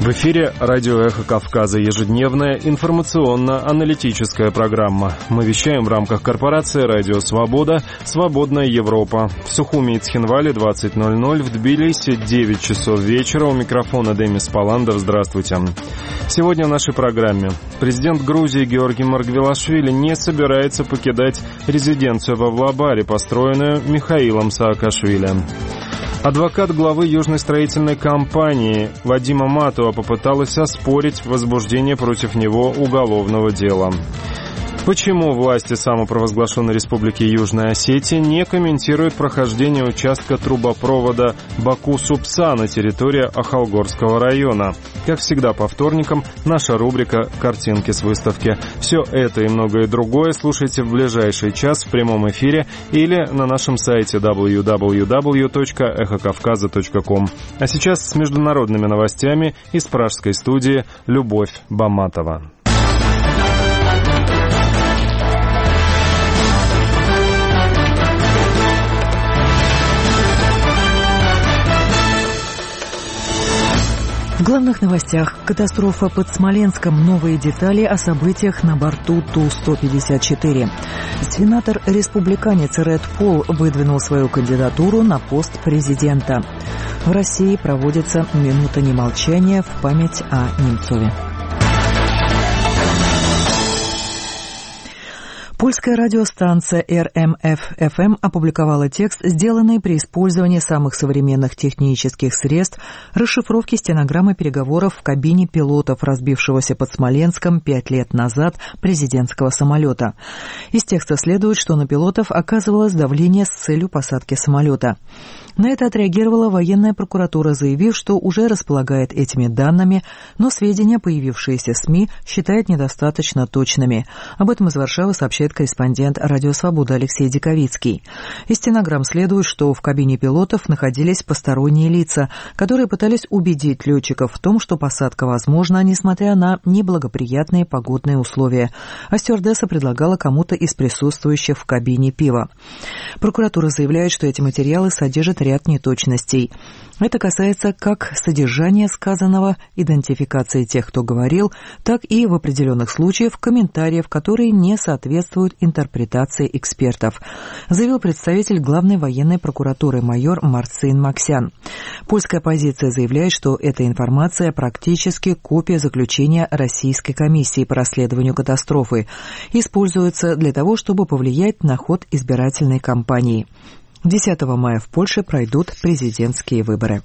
В эфире радио «Эхо Кавказа», ежедневная информационно-аналитическая программа. Мы вещаем в рамках корпорации «Радио Свобода», «Свободная Европа». В Сухуми и Цхинвале 20:00, в Тбилиси 9 часов вечера. У микрофона Демис Паландов. Здравствуйте. Сегодня в нашей программе. Президент Грузии Георгий Маргвелашвили не собирается покидать резиденцию в Авлабаре, построенную Михаилом Саакашвили. Адвокат главы Южной строительной компании Вадима Матуа попыталась оспорить возбуждение против него уголовного дела. Почему власти самопровозглашенной Республики Южная Осетия не комментируют прохождение участка трубопровода Баку-Супса на территории Ахалгорского района? Как всегда по вторникам наша рубрика «Картинки с выставки». Все это и многое другое слушайте в ближайший час в прямом эфире или на нашем сайте www.эхокавказа.ком. А сейчас с международными новостями из пражской студии Любовь Баматова. В главных новостях. Катастрофа под Смоленском. Новые детали о событиях на борту Ту-154. Сенатор-республиканец Ред Пол выдвинул свою кандидатуру на пост президента. В России проводится минута немолчания в память о Немцове. Польская радиостанция РМФ-ФМ опубликовала текст, сделанный при использовании самых современных технических средств расшифровки стенограммы переговоров в кабине пилотов, разбившегося под Смоленском 5 лет назад президентского самолета. Из текста следует, что на пилотов оказывалось давление с целью посадки самолета. На это отреагировала военная прокуратура, заявив, что уже располагает этими данными, но сведения, появившиеся в СМИ, считает недостаточно точными. Об этом из Варшавы сообщает корреспондент «Радио Свобода» Алексей Диковицкий. Из стенограмм следует, что в кабине пилотов находились посторонние лица, которые пытались убедить летчиков в том, что посадка возможна, несмотря на неблагоприятные погодные условия, а стюардесса предлагала кому-то из присутствующих в кабине пиво. Прокуратура заявляет, что эти материалы содержат ряд неточностей. Это касается как содержания сказанного, идентификации тех, кто говорил, так и в определенных случаях комментариев, которые не соответствуют интерпретации экспертов, заявил представитель главной военной прокуратуры майор Марцин Максян. Польская оппозиция заявляет, что эта информация практически копия заключения Российской комиссии по расследованию катастрофы, используется для того, чтобы повлиять на ход избирательной кампании. 10 мая в Польше пройдут президентские выборы.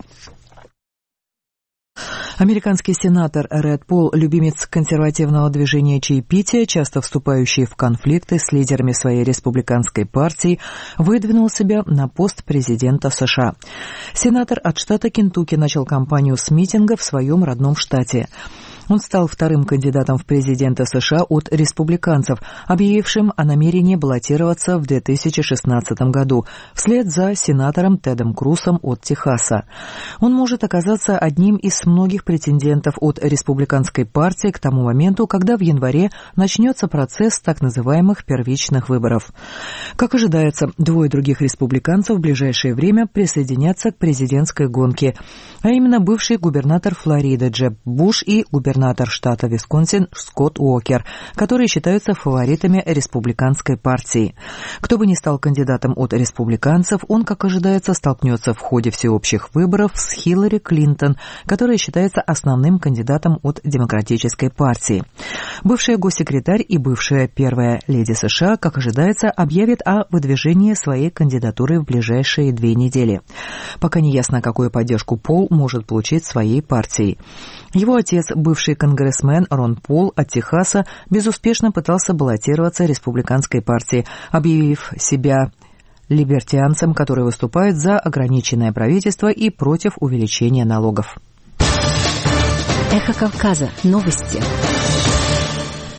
Американский сенатор Ред Пол, любимец консервативного движения чаепития, часто вступающий в конфликты с лидерами своей республиканской партии, выдвинул себя на пост президента США. Сенатор от штата Кентукки начал кампанию с митинга в своем родном штате. Он стал вторым кандидатом в президенты США от республиканцев, объявившим о намерении баллотироваться в 2016 году, вслед за сенатором Тедом Крузом от Техаса. Он может оказаться одним из многих претендентов от республиканской партии к тому моменту, когда в январе начнется процесс так называемых первичных выборов. Как ожидается, двое других республиканцев в ближайшее время присоединятся к президентской гонке, а именно бывший губернатор Флориды Джеб Буш и губернатор штата Висконсин Скотт Уокер, которые считаются фаворитами республиканской партии. Кто бы ни стал кандидатом от республиканцев, он, как ожидается, столкнется в ходе всеобщих выборов с Хиллари Клинтон, которая считается основным кандидатом от демократической партии. Бывшая госсекретарь и бывшая первая леди США, как ожидается, объявит о выдвижении своей кандидатуры в ближайшие 2 недели. Пока не ясно, какую поддержку Пол может получить своей партией. Его отец, бывший конгрессмен Рон Пол от Техаса, безуспешно пытался баллотироваться республиканской партией, объявив себя либертианцем, который выступает за ограниченное правительство и против увеличения налогов. Эхо Кавказа. Новости.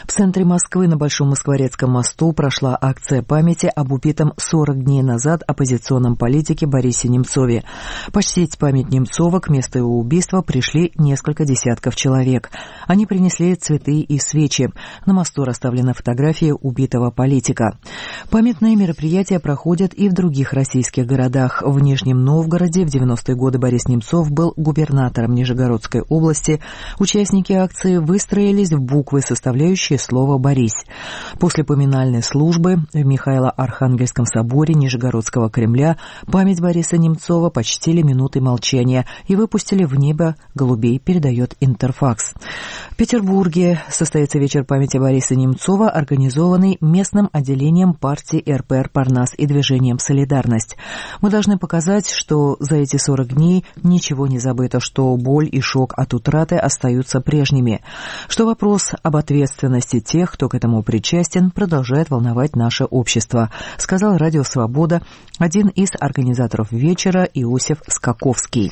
В центре Москвы на Большом Москворецком мосту прошла акция памяти об убитом 40 дней назад оппозиционном политике Борисе Немцове. Почтить память Немцова к месту его убийства пришли несколько десятков человек. Они принесли цветы и свечи. На мосту расставлены фотографии убитого политика. Памятные мероприятия проходят и в других российских городах. В Нижнем Новгороде в 90-е годы Борис Немцов был губернатором Нижегородской области. Участники акции выстроились в буквы, составляющие слово «Борис». После поминальной службы в Михаило-Архангельском соборе Нижегородского Кремля память Бориса Немцова почтили минутой молчания и выпустили в небо голубей, передает Интерфакс. В Петербурге состоится вечер памяти Бориса Немцова, организованный местным отделением партии РПР «Парнас» и движением «Солидарность». Мы должны показать, что за эти 40 дней ничего не забыто, что боль и шок от утраты остаются прежними, что вопрос об ответственности тех, кто к этому причастен, продолжает волновать наше общество, сказал «Радио Свобода» один из организаторов вечера Иосиф Скаковский.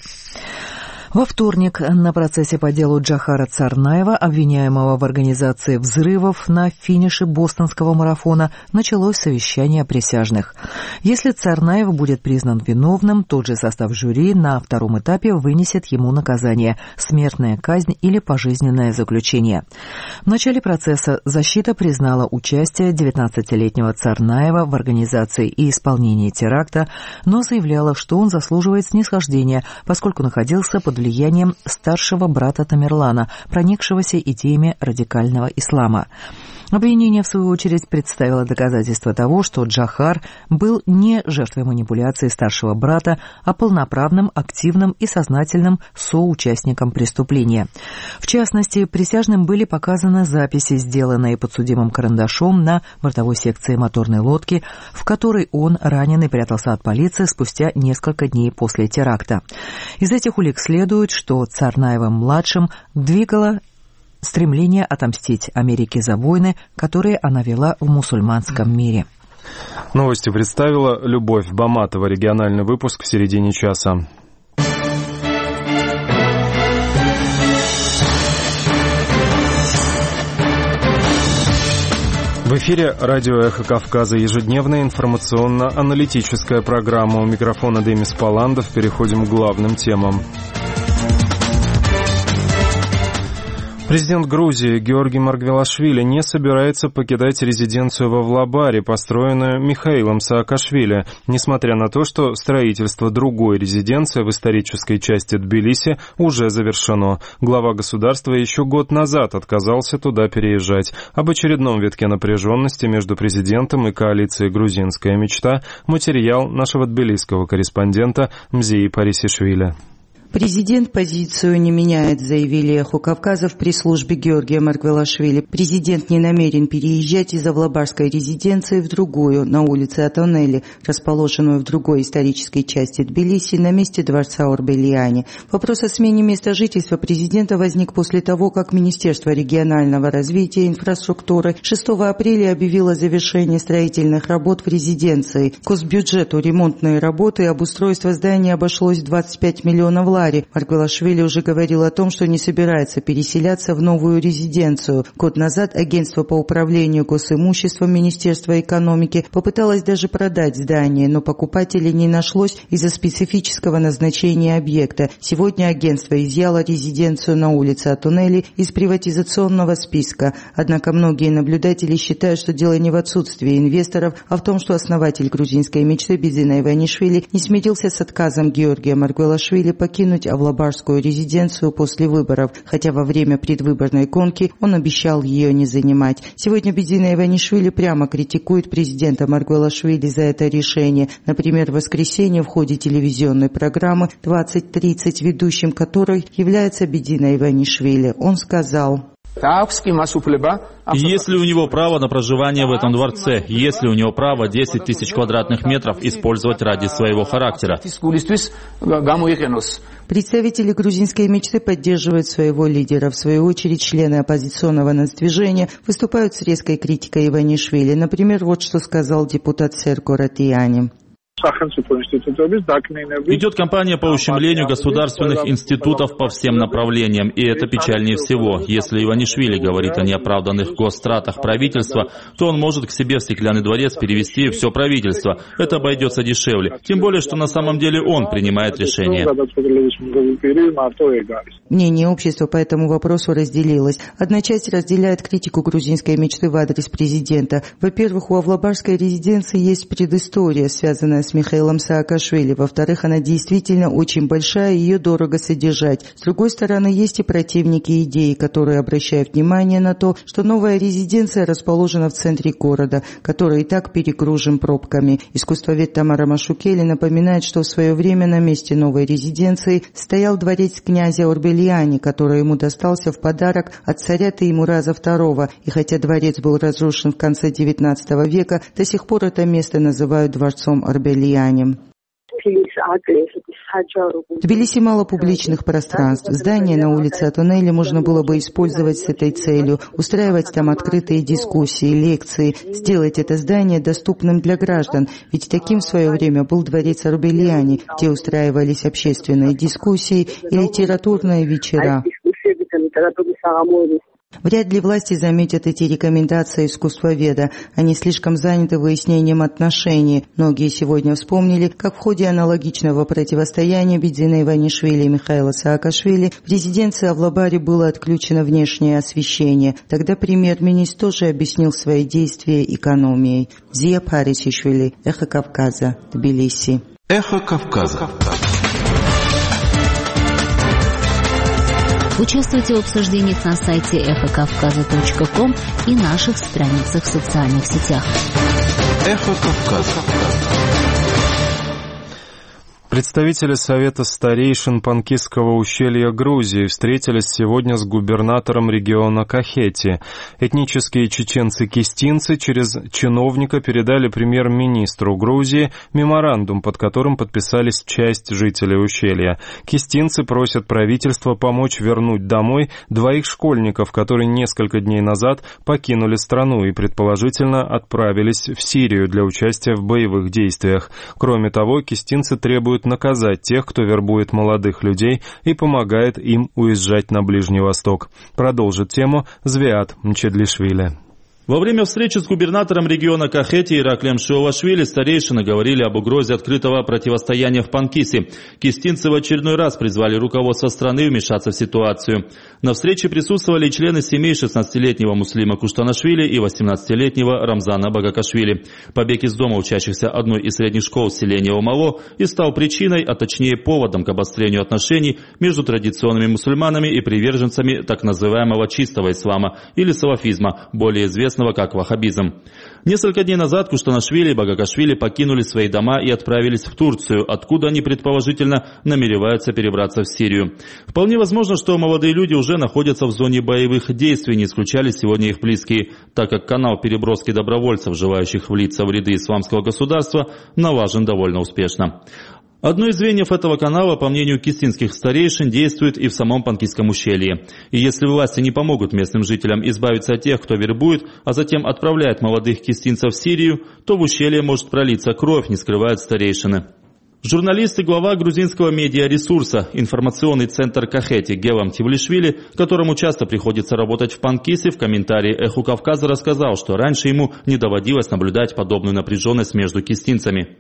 Во вторник на процессе по делу Джохара Царнаева, обвиняемого в организации взрывов на финише бостонского марафона, началось совещание присяжных. Если Царнаев будет признан виновным, тот же состав жюри на втором этапе вынесет ему наказание – смертная казнь или пожизненное заключение. В начале процесса защита признала участие 19-летнего Царнаева в организации и исполнении теракта, но заявляла, что он заслуживает снисхождения, поскольку находился под влиянием старшего брата Тамерлана, проникшегося идеями радикального ислама. Обвинение, в свою очередь, представило доказательства того, что Джохар был не жертвой манипуляции старшего брата, а полноправным, активным и сознательным соучастником преступления. В частности, присяжным были показаны записи, сделанные подсудимым карандашом на бортовой секции моторной лодки, в которой он, раненый, прятался от полиции спустя несколько дней после теракта. Из этих улик следует, что Царнаевым-младшим двигало стремление отомстить Америке за войны, которые она вела в мусульманском мире. Новости представила Любовь Баматова. Региональный выпуск в середине часа. В эфире радио «Эхо Кавказа», ежедневная информационно-аналитическая программа. У микрофона Демис Паландов. Переходим к главным темам. Президент Грузии Георгий Маргвелашвили не собирается покидать резиденцию во Влабаре, построенную Михаилом Саакашвили, несмотря на то, что строительство другой резиденции в исторической части Тбилиси уже завершено. Глава государства еще год назад отказался туда переезжать. Об очередном витке напряженности между президентом и коалицией «Грузинская мечта» материал нашего тбилисского корреспондента Мзии Парисишвили. Президент позицию не меняет, заявили «Эхо Кавказа» в пресс-службе Георгия Маргвелашвили. Президент не намерен переезжать из Авлабарской резиденции в другую, на улице Атонели, расположенную в другой исторической части Тбилиси, на месте дворца Орбелиани. Вопрос о смене места жительства президента возник после того, как Министерство регионального развития и инфраструктуры 6 апреля объявило завершение строительных работ в резиденции. Госбюджету ремонтные работы и обустройство здания обошлось в 25 миллионов лари. Маргвелашвили уже говорил о том, что не собирается переселяться в новую резиденцию. Год назад агентство по управлению госимуществом Министерства экономики попыталось даже продать здание, но покупателей не нашлось из-за специфического назначения объекта. Сегодня агентство изъяло резиденцию на улице Атонели из приватизационного списка. Однако многие наблюдатели считают, что дело не в отсутствии инвесторов, а в том, что основатель грузинской мечты Бидзина Иванишвили не смирился с отказом Георгия Маргвелашвили покинуть Авлабарскую резиденцию после выборов, хотя во время предвыборной гонки он обещал ее не занимать. Сегодня Бидзина Иванишвили прямо критикует президента Маргвелашвили за это решение. Например, в воскресенье в ходе телевизионной программы «2030», ведущим которой является Бидзина Иванишвили, он сказал: «Если у него право на проживание в этом дворце, если у него право 10 тысяч квадратных метров использовать ради своего характера». Представители грузинской мечты поддерживают своего лидера. В свою очередь, члены оппозиционного нацдвижения выступают с резкой критикой Иванишвили. Например, вот что сказал депутат Серко Ратияни. Идет кампания по ущемлению государственных институтов по всем направлениям, и это печальнее всего. Если Иванишвили говорит о неоправданных госстратах правительства, то он может к себе в Стеклянный дворец перевести все правительство. Это обойдется дешевле. Тем более, что на самом деле он принимает решение. Мнение общества по этому вопросу разделилось. Одна часть разделяет критику грузинской мечты в адрес президента. Во-первых, у Авлабарской резиденции есть предыстория, связанная с Михаилом Саакашвили. Во-вторых, она действительно очень большая, и ее дорого содержать. С другой стороны, есть и противники идеи, которые обращают внимание на то, что новая резиденция расположена в центре города, который и так перегружен пробками. Искусствовед Тамара Машукели напоминает, что в свое время на месте новой резиденции стоял дворец князя Орбелиани, который ему достался в подарок от царя Теймураза II. И хотя дворец был разрушен в конце XIX века, до сих пор это место называют дворцом Орбелиани. В Тбилиси мало публичных пространств. Здание на улице Атонели можно было бы использовать с этой целью, устраивать там открытые дискуссии, лекции, сделать это здание доступным для граждан, ведь таким в свое время был дворец Орбелиани, где устраивались общественные дискуссии и литературные вечера. Вряд ли власти заметят эти рекомендации искусствоведа. Они слишком заняты выяснением отношений. Многие сегодня вспомнили, как в ходе аналогичного противостояния Бидзина Иванишвили и Михаила Саакашвили в резиденции Авлабаре было отключено внешнее освещение. Тогда премьер-министр тоже объяснил свои действия экономией. Зия Парисишвили, Эхо Кавказа, Тбилиси. Эхо Кавказа. Участвуйте в обсуждениях на сайте эхокавказа.ком и наших страницах в социальных сетях. Эхо Кавказа. Представители Совета старейшин Панкисского ущелья Грузии встретились сегодня с губернатором региона Кахети. Этнические чеченцы-кистинцы через чиновника передали премьер-министру Грузии меморандум, под которым подписались часть жителей ущелья. Кистинцы просят правительство помочь вернуть домой 2 школьников, которые несколько дней назад покинули страну и, предположительно, отправились в Сирию для участия в боевых действиях. Кроме того, кистинцы требуют наказать тех, кто вербует молодых людей и помогает им уезжать на Ближний Восток. Продолжит тему Звиат Мчедлишвили. Во время встречи с губернатором региона Кахети Ираклием Шиовашвили старейшины говорили об угрозе открытого противостояния в Панкисе. Кистинцы в очередной раз призвали руководство страны вмешаться в ситуацию. На встрече присутствовали члены семей 16-летнего Муслима Куштанашвили и 18-летнего Рамзана Багакашвили. Побег из дома учащихся одной из средних школ селения Омало и стал причиной, а точнее поводом к обострению отношений между традиционными мусульманами и приверженцами так называемого чистого ислама или салафизма, более известного как ваххабизм. Несколько дней назад Куштанашвили и Багакашвили покинули свои дома и отправились в Турцию, откуда они, предположительно, намереваются перебраться в Сирию. Вполне возможно, что молодые люди уже находятся в зоне боевых действий, не исключали сегодня их близкие, так как канал переброски добровольцев, желающих влиться в ряды исламского государства, налажен довольно успешно. Одно из звеньев этого канала, по мнению кистинских старейшин, действует и в самом Панкисском ущелье. И если власти не помогут местным жителям избавиться от тех, кто вербует, а затем отправляет молодых кистинцев в Сирию, то в ущелье может пролиться кровь, не скрывают старейшины. Журналист и глава грузинского медиаресурса «Информационный центр Кахети» Гелам Тивлишвили, которому часто приходится работать в Панкисе, в комментарии «Эху Кавказа» рассказал, что раньше ему не доводилось наблюдать подобную напряженность между кистинцами.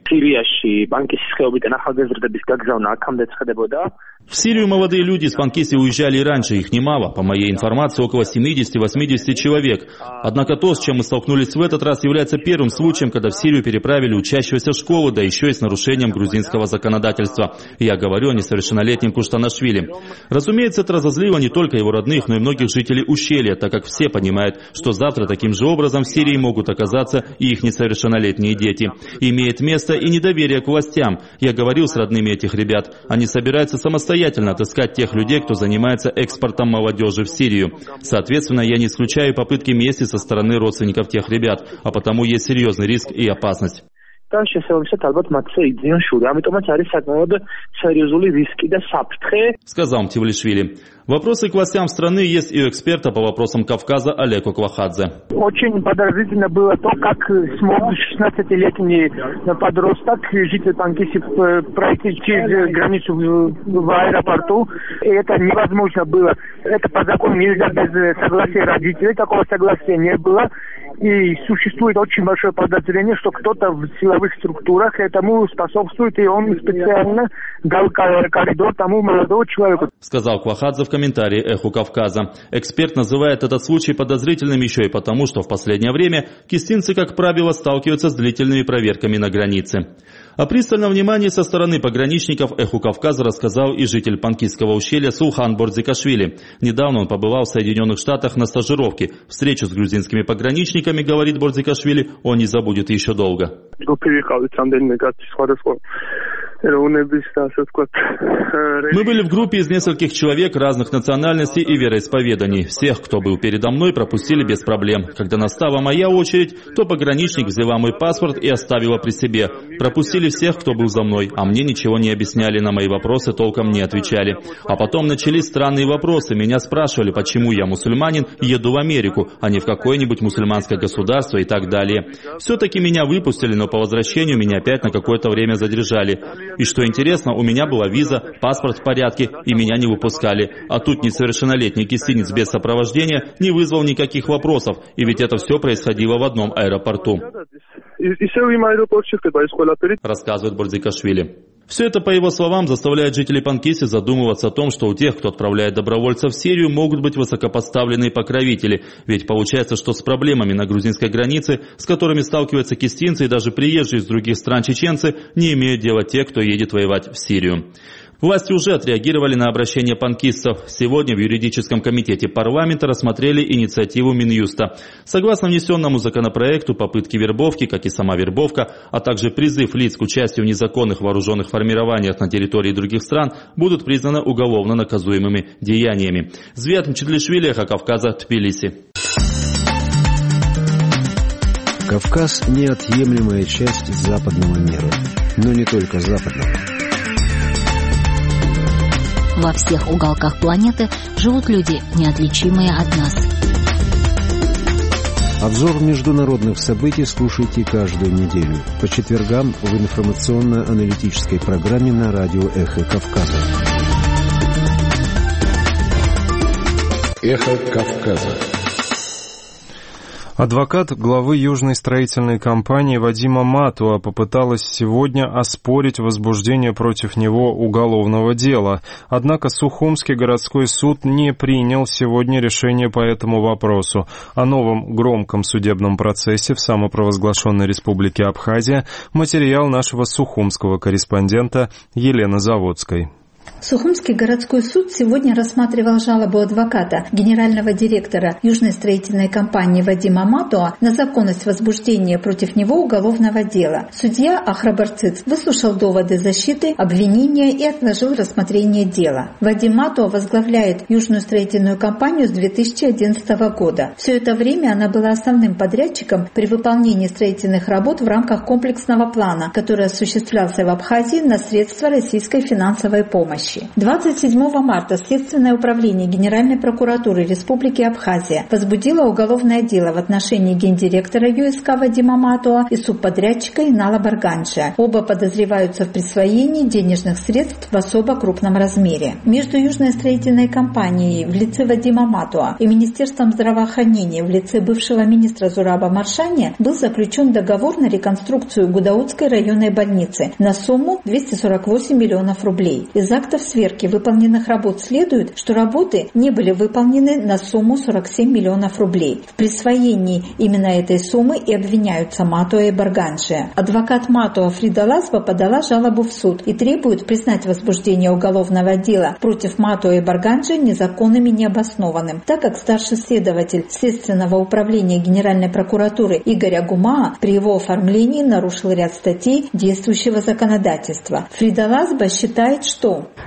В Сирию молодые люди из Панкиси уезжали и раньше, их немало, по моей информации, около 70-80 человек. Однако то, с чем мы столкнулись в этот раз, является первым случаем, когда в Сирию переправили учащегося школы, да еще и с нарушением грузинского законодательства. Я говорю о несовершеннолетнем Куштанашвили. Разумеется, это разозлило не только его родных, но и многих жителей ущелья, так как все понимают, что завтра таким же образом в Сирии могут оказаться и их несовершеннолетние дети. Имеет место и недоверие к властям. Я говорил с родными этих ребят. Они собираются самостоятельно отыскать тех людей, кто занимается экспортом молодежи в Сирию. Соответственно, я не исключаю попытки мести со стороны родственников тех ребят, а потому есть серьезный риск и опасность. Сказал Мтивлишвили. Вопросы к властям страны есть и у эксперта по вопросам Кавказа Олега Квахадзе. Очень подозрительно было то, как смог 16-летний подросток, житель Панкиси, пройти через границу в аэропорту. И это невозможно было. Это по закону нельзя без согласия родителей. Такого согласия не было. И существует очень большое подозрение, что кто-то в силовых структурах этому способствует, и он специально дал коридор тому молодому человеку. Сказал Квахадзе в комментарии «Эху Кавказа». Эксперт называет этот случай подозрительным еще и потому, что в последнее время кистинцы, как правило, сталкиваются с длительными проверками на границе. О пристальном внимании со стороны пограничников «Эху Кавказа» рассказал и житель Панкисского ущелья Сулхан Бордзикашвили. Недавно он побывал в Соединенных Штатах на стажировке. Встречу с грузинскими пограничниками, говорит Бордзикашвили, он не забудет еще долго. Мы были в группе из нескольких человек разных национальностей и вероисповеданий. Всех, кто был передо мной, пропустили без проблем. Когда настала моя очередь, то пограничник взяла мой паспорт и оставила при себе. Пропустили всех, кто был за мной, а мне ничего не объясняли, на мои вопросы толком не отвечали. А потом начались странные вопросы. Меня спрашивали, почему я мусульманин и еду в Америку, а не в какое-нибудь мусульманское государство и так далее. Все-таки меня выпустили, но по возвращению меня опять на какое-то время задержали. И что интересно, у меня была виза, паспорт в порядке, и меня не выпускали. А тут несовершеннолетний кистинец без сопровождения не вызвал никаких вопросов, и ведь это все происходило в одном аэропорту. Рассказывает Бордзикашвили. Все это, по его словам, заставляет жителей Панкиси задумываться о том, что у тех, кто отправляет добровольцев в Сирию, могут быть высокопоставленные покровители. Ведь получается, что с проблемами на грузинской границе, с которыми сталкиваются кистинцы и даже приезжие из других стран чеченцы, не имеют дела те, кто едет воевать в Сирию. Власти уже отреагировали на обращение панкистов. Сегодня в юридическом комитете парламента рассмотрели инициативу Минюста. Согласно внесенному законопроекту, попытки вербовки, как и сама вербовка, а также призыв лиц к участию в незаконных вооруженных формированиях на территории других стран будут признаны уголовно наказуемыми деяниями. Звят Мчедлишвили, Эхо Кавказа, Тбилиси. Кавказ – неотъемлемая часть западного мира, но не только западного. Во всех уголках планеты живут люди, неотличимые от нас. Обзор международных событий слушайте каждую неделю по четвергам в информационно-аналитической программе на радио «Эхо Кавказа». «Эхо Кавказа». Адвокат главы Южной строительной компании Вадима Матуа попыталась сегодня оспорить возбуждение против него уголовного дела. Однако Сухумский городской суд не принял сегодня решение по этому вопросу. О новом громком судебном процессе в самопровозглашенной республике Абхазия материал нашего сухумского корреспондента Елены Заводской. Сухумский городской суд сегодня рассматривал жалобу адвоката, генерального директора Южной строительной компании Вадима Матуа на законность возбуждения против него уголовного дела. Судья Ахрабарцыц выслушал доводы защиты, обвинения и отложил рассмотрение дела. Вадим Матуа возглавляет Южную строительную компанию с 2011 года. Все это время она была основным подрядчиком при выполнении строительных работ в рамках комплексного плана, который осуществлялся в Абхазии на средства российской финансовой помощи. 27 марта Следственное управление Генеральной прокуратуры Республики Абхазия возбудило уголовное дело в отношении гендиректора ЮСК Вадима Матуа и субподрядчика Инала Барганджия. Оба подозреваются в присвоении денежных средств в особо крупном размере. Между Южной строительной компанией в лице Вадима Матуа и Министерством здравоохранения в лице бывшего министра Зураба Маршания был заключен договор на реконструкцию Гудаутской районной больницы на сумму 248 миллионов рублей. Из актов сверки выполненных работ следует, что работы не были выполнены на сумму 47 миллионов рублей. В присвоении именно этой суммы и обвиняются Матуа и Барганджия. Адвокат Матуа Фрида Лазба подала жалобу в суд и требует признать возбуждение уголовного дела против Матуа и Барганджия незаконным и необоснованным, так как старший следователь Следственного управления Генеральной прокуратуры Игорь Агумаа при его оформлении нарушил ряд статей действующего законодательства. Фрида Лазба считает, что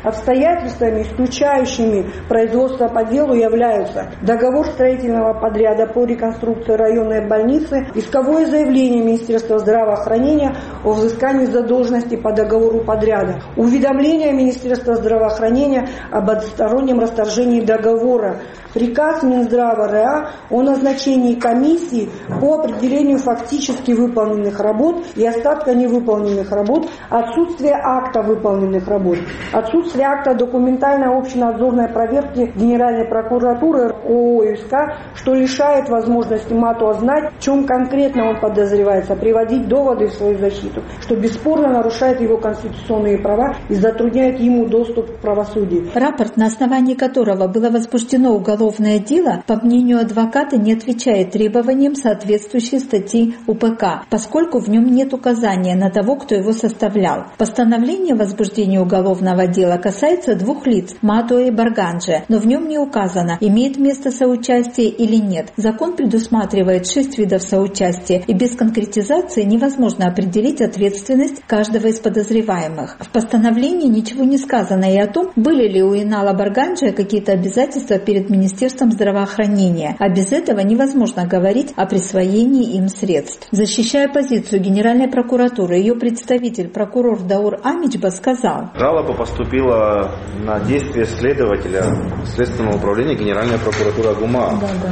Обстоятельствами, исключающими производство по делу, являются договор строительного подряда по реконструкции районной больницы, исковое заявление Министерства здравоохранения о взыскании задолженности по договору подряда, уведомление Министерства здравоохранения об одностороннем расторжении договора, приказ Минздрава РА о назначении комиссии по определению фактически выполненных работ и остатка невыполненных работ, отсутствие акта выполненных работ, отсутствие акта документальной общенадзорной проверки Генеральной прокуратуры ООО ЮСК, что лишает возможности МАТО знать, в чем конкретно он подозревается, приводить доводы в свою защиту, что бесспорно нарушает его конституционные права и затрудняет ему доступ к правосудию. Рапорт, на основании которого было возбуждено уголовное дело, по мнению адвоката, не отвечает требованиям соответствующей статьи УПК, поскольку в нем нет указания на того, кто его составлял. Постановление о возбуждении уголовного дела касается двух лиц – Матуа и Барганджи, но в нем не указано, имеет место соучастие или нет. Закон предусматривает 6 видов соучастия, и без конкретизации невозможно определить ответственность каждого из подозреваемых. В постановлении ничего не сказано и о том, были ли у Инала Барганджи какие-то обязательства перед Министерством здравоохранения, а без этого невозможно говорить о присвоении им средств. Защищая позицию Генеральной прокуратуры, ее представитель, прокурор Даур Амичба, сказал: жалоба поступила на действие следователя Следственного управления Генеральной прокуратуры Агума.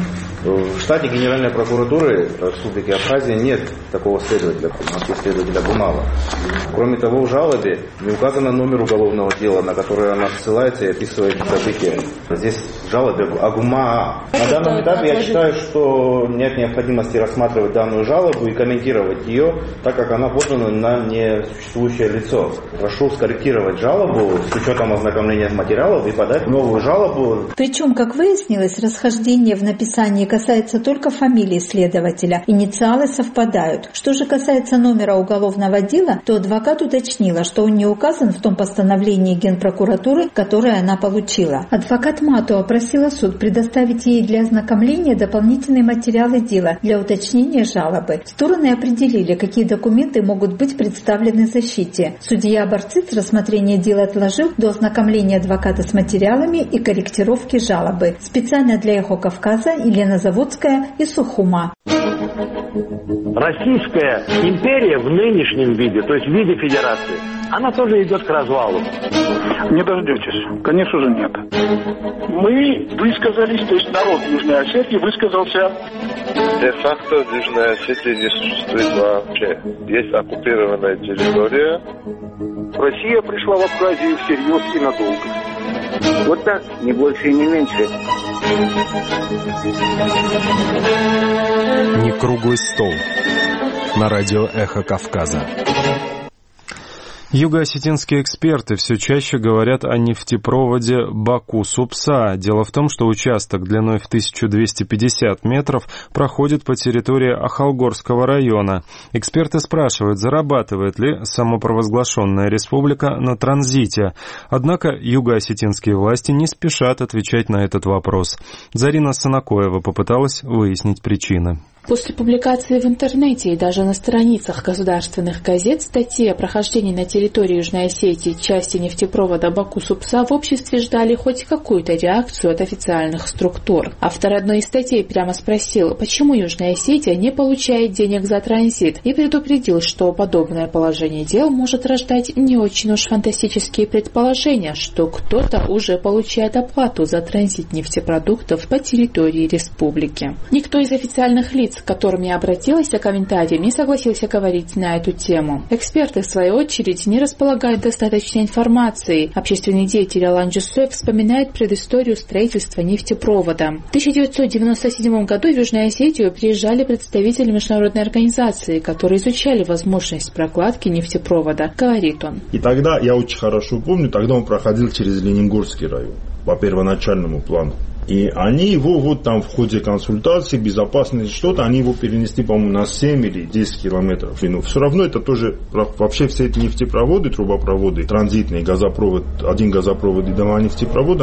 В штате Генеральной прокуратуры Республики Абхазия нет такого следователя, у нас есть следователь Агумала. Кроме того, в жалобе не указан номер уголовного дела, на который она ссылается и описывает события. Здесь в жалобе Агума. На данном этапе я считаю, что нет необходимости рассматривать данную жалобу и комментировать ее, так как она подана на несуществующее лицо. Прошу скорректировать жалобу с учетом ознакомления материалов и подать новую жалобу. Причем, как выяснилось, расхождение в написании касается только фамилии следователя. Инициалы совпадают. Что же касается номера уголовного дела, то адвокат уточнила, что он не указан в том постановлении Генпрокуратуры, которое она получила. Адвокат Матуа просила суд предоставить ей для ознакомления дополнительные материалы дела для уточнения жалобы. Стороны определили, какие документы могут быть представлены защите. Судья Барциц рассмотрение дела отложил до ознакомления адвоката с материалами и корректировки жалобы. Специально для Эхо Кавказа Елена Заводская и Сухума. Российская империя в нынешнем виде, то есть в виде федерации, она тоже идет к развалу. Не дождетесь. Конечно же нет. Мы высказались, то есть народ Южной Осетии высказался. Де-факто в Южной Осетии не существует вообще. Есть оккупированная территория. Россия пришла в Абхазию всерьез и надолго. Вот так, не больше и не меньше. Не круглый стол. На радио «Эхо Кавказа». Юго-осетинские эксперты все чаще говорят о нефтепроводе Баку-Супса. Дело в том, что участок длиной в 1250 метров проходит по территории Ахалгорского района. Эксперты спрашивают, зарабатывает ли самопровозглашенная республика на транзите. Однако юго-осетинские власти не спешат отвечать на этот вопрос. Зарина Санакоева попыталась выяснить причины. После публикации в интернете и даже на страницах государственных газет статьи о прохождении на территории Южной Осетии части нефтепровода Баку-Супса в обществе ждали хоть какую-то реакцию от официальных структур. Автор одной из статей прямо спросил, почему Южная Осетия не получает денег за транзит, и предупредил, что подобное положение дел может рождать не очень уж фантастические предположения, что кто-то уже получает оплату за транзит нефтепродуктов по территории республики. Никто из официальных лиц, к которым я обратилась за комментарием, не согласился говорить на эту тему. Эксперты, в свою очередь, не располагают достаточной информацией. Общественный деятель Алан Джуссеф вспоминает предысторию строительства нефтепровода. В 1997 году в Южную Осетию приезжали представители международной организации, которые изучали возможность прокладки нефтепровода, говорит он. И тогда, я очень хорошо помню, тогда он проходил через Ленингорский район по первоначальному плану. И они его вот там в ходе консультации, безопасности, что-то, они его перенесли, по-моему, на 7 или 10 километров. Но все равно это тоже, вообще все эти нефтепроводы, трубопроводы, транзитные, газопровод, один газопровод и два нефтепровода, они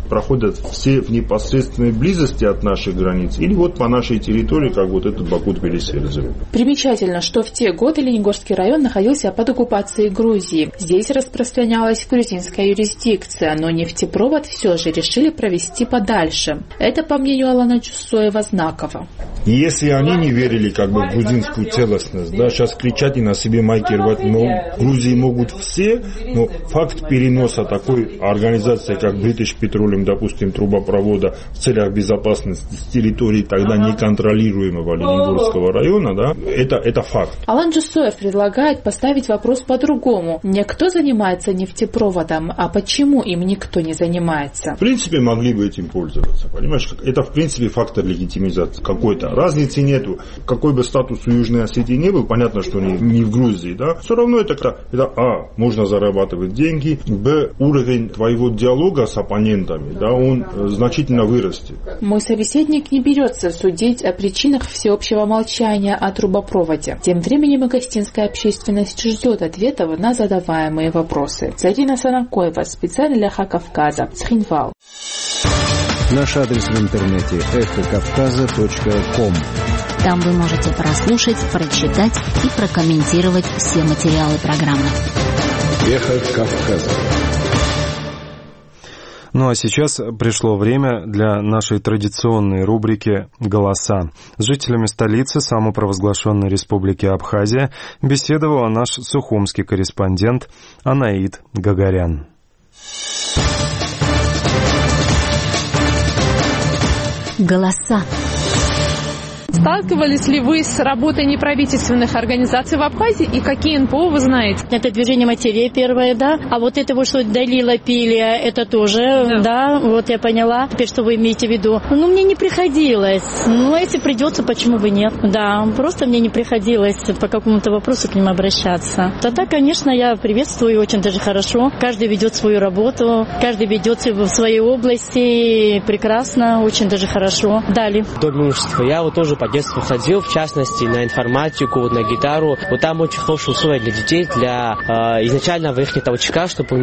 проходят все в непосредственной близости от наших границ или вот по нашей территории, как вот этот Баку-Тбилиси. Примечательно, что в те годы Лениногорский район находился под оккупацией Грузии. Здесь распространялась грузинская юрисдикция, но нефтепровод все же решили провести подальше. Это по мнению Алана Джусоева-Знакова. И если они не верили как бы в грузинскую целостность, да, сейчас кричать и на себе майки рвать, но в Грузии могут все, но факт переноса такой организации, как British Petroleum, допустим, трубопровода в целях безопасности с территории тогда неконтролируемого Лениногорского района, да, это факт. Алан Джусоев предлагает поставить вопрос по-другому. Не кто занимается нефтепроводом, а почему им никто не занимается. В принципе, могли бы этим пользоваться, понимаешь? Это, в принципе, фактор легитимизации какой-то. Разницы нету. Какой бы статус у Южной Осетии не был, понятно, что не в Грузии, да, все равно это а, можно зарабатывать деньги, б, уровень твоего диалога с оппонентами, да, он значительно вырастет. Мой собеседник не берется судить о причинах всеобщего молчания о трубопроводе. Тем временем и гостинская общественность ждет ответов на задаваемые вопросы. Зарина Санакоева, специально для Кавказа, Цхинвал. Наш адрес в интернете эхокавказа.ком. Там вы можете прослушать, прочитать и прокомментировать все материалы программы. Эхо Кавказа. Ну а сейчас пришло время для нашей традиционной рубрики «Голоса». С жителями столицы самопровозглашенной республики Абхазия беседовал наш сухумский корреспондент Анаид Гагарян. Голоса. Сталкивались ли вы с работой неправительственных организаций в Абхазии и какие НПО вы знаете? Это движение матерей первое, да. А вот это вот, что Далила пили, это тоже, да, вот я поняла. Теперь, что вы имеете в виду? Ну, мне не приходилось. Ну, если придется, почему бы нет? Да, просто мне не приходилось по какому-то вопросу к ним обращаться. Тогда, конечно, я приветствую, очень даже хорошо. Каждый ведет свою работу, каждый ведет в своей области. Прекрасно, очень даже хорошо. Далее. Дом имущества. Я вот тоже по детству ходил, в частности, на информатику, вот на гитару. Вот там очень хорошие условия для детей, для изначального их толчка, чтобы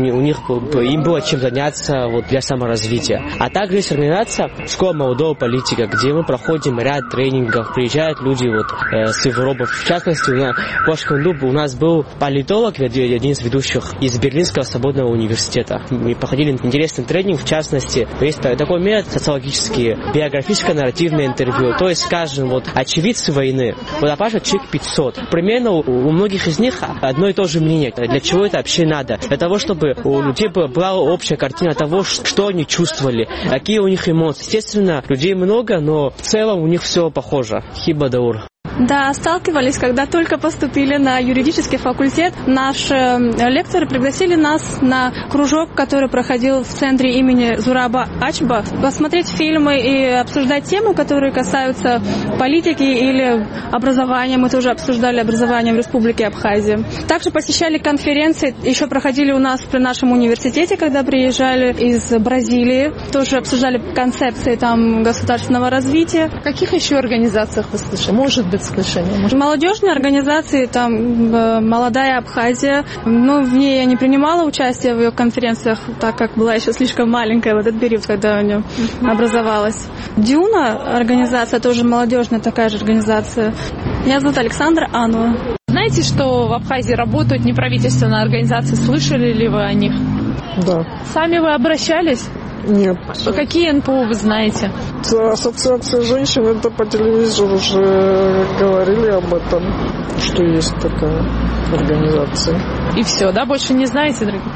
им было чем заняться вот, для саморазвития. А также есть организация «Школа молодого политика», где мы проходим ряд тренингов, приезжают люди вот, с Европы. В частности, в прошлом году у нас был политолог, один из ведущих из Берлинского свободного университета. Мы проходили интересный тренинг, в частности, есть такой метод социологический, биографическое нарративное интервью. То есть, скажем, вот очевидцы войны, вот опрашивают человек 500. Примерно у многих из них одно и то же мнение. Для чего это вообще надо? Для того, чтобы у людей была общая картина того, что они чувствовали, какие у них эмоции. Естественно, людей много, но в целом у них все похоже. Хиба-даур. Да, сталкивались, когда только поступили на юридический факультет. Наши лекторы пригласили нас на кружок, который проходил в центре имени Зураба Ачба, посмотреть фильмы и обсуждать темы, которые касаются политики или образования. Мы тоже обсуждали образование в Республике Абхазия. Также посещали конференции, еще проходили у нас при нашем университете, когда приезжали из Бразилии. Тоже обсуждали концепции там государственного развития. В каких еще организациях вы слышали? Может быть, слышали? Молодежные организации, там «Молодая Абхазия». Но в ней я не принимала участие в ее конференциях, так как была еще слишком маленькая в этот период, когда у нее образовалась. «Дюна» организация, тоже молодежная такая же организация. Меня зовут Александра Анова. Знаете, что в Абхазии работают неправительственные организации? Слышали ли вы о них? Да. Сами вы обращались? Нет. Какие НПО вы знаете? Ассоциация женщин, это по телевизору уже говорили об этом, что есть такая организация. И все, да? Больше не знаете, дорогие?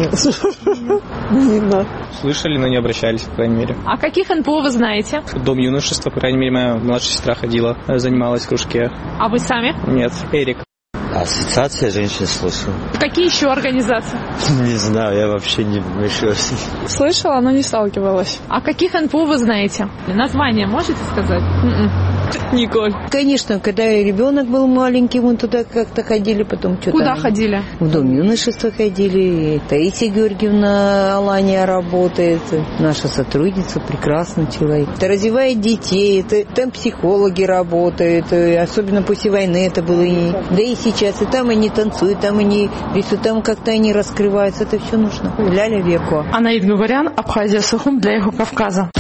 Нет. Не. Слышали, но не обращались, по крайней мере. А каких НПО вы знаете? Дом юношества, по крайней мере, моя младшая сестра ходила, занималась в кружке. А вы сами? Нет, Эрик. Ассоциация женщин слышал. Какие еще организации? Не знаю, я вообще не вмешивался. Слышала, но не сталкивалась. А каких НПО вы знаете? Название можете сказать? Николь. Конечно, когда ребенок был маленький, мы туда как-то ходили, потом что-то... Куда ходили? В Дом юношества ходили. Таисия Георгиевна Алания работает. Наша сотрудница, прекрасный человек. Это развивает детей, там психологи работают. Особенно после войны это было. Да и сейчас. И там они танцуют, там они рисуют, там как-то они раскрываются. Это все нужно. Ляля веку. Анаид Гугарян, Абхазия, Сухум для Эхо Кавказа.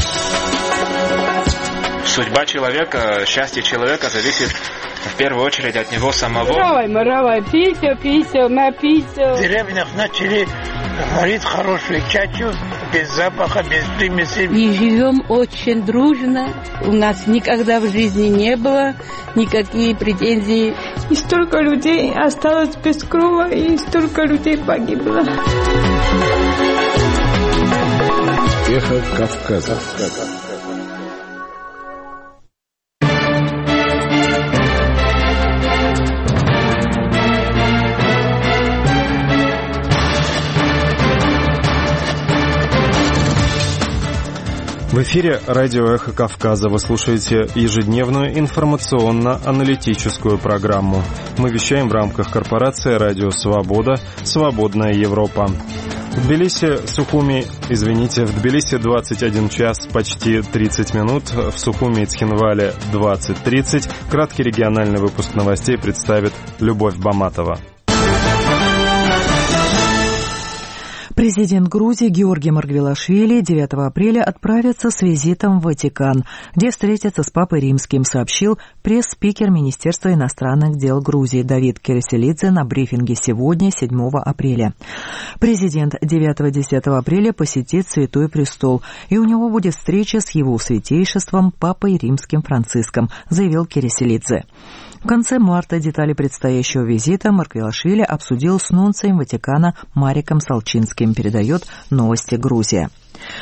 Судьба человека, счастье человека зависит в первую очередь от него самого. Маравай, пися, ма пися. В деревнях начали говорить хорошую чачу, без запаха, без примесей. И живем очень дружно. У нас никогда в жизни не было никаких претензий. И столько людей осталось без крова, и столько людей погибло. Эхо Кавказа. В эфире радио «Эхо Кавказа». Вы слушаете ежедневную информационно-аналитическую программу. Мы вещаем в рамках корпорации «Радио Свобода. Свободная Европа». В Тбилиси 21 час почти 30 минут, в Сухуми и Цхинвале 20:30. Краткий региональный выпуск новостей представит Любовь Баматова. Президент Грузии Георгий Маргвелашвили 9 апреля отправится с визитом в Ватикан, где встретится с Папой Римским, сообщил пресс-спикер Министерства иностранных дел Грузии Давид Кереселидзе на брифинге сегодня, 7 апреля. Президент 9-10 апреля посетит Святой Престол, и у него будет встреча с его святейшеством Папой Римским Франциском, заявил Кереселидзе. В конце марта детали предстоящего визита Маргвелашвили обсудил с нунцием Ватикана Мариком Салчинским, передает «Новости Грузия».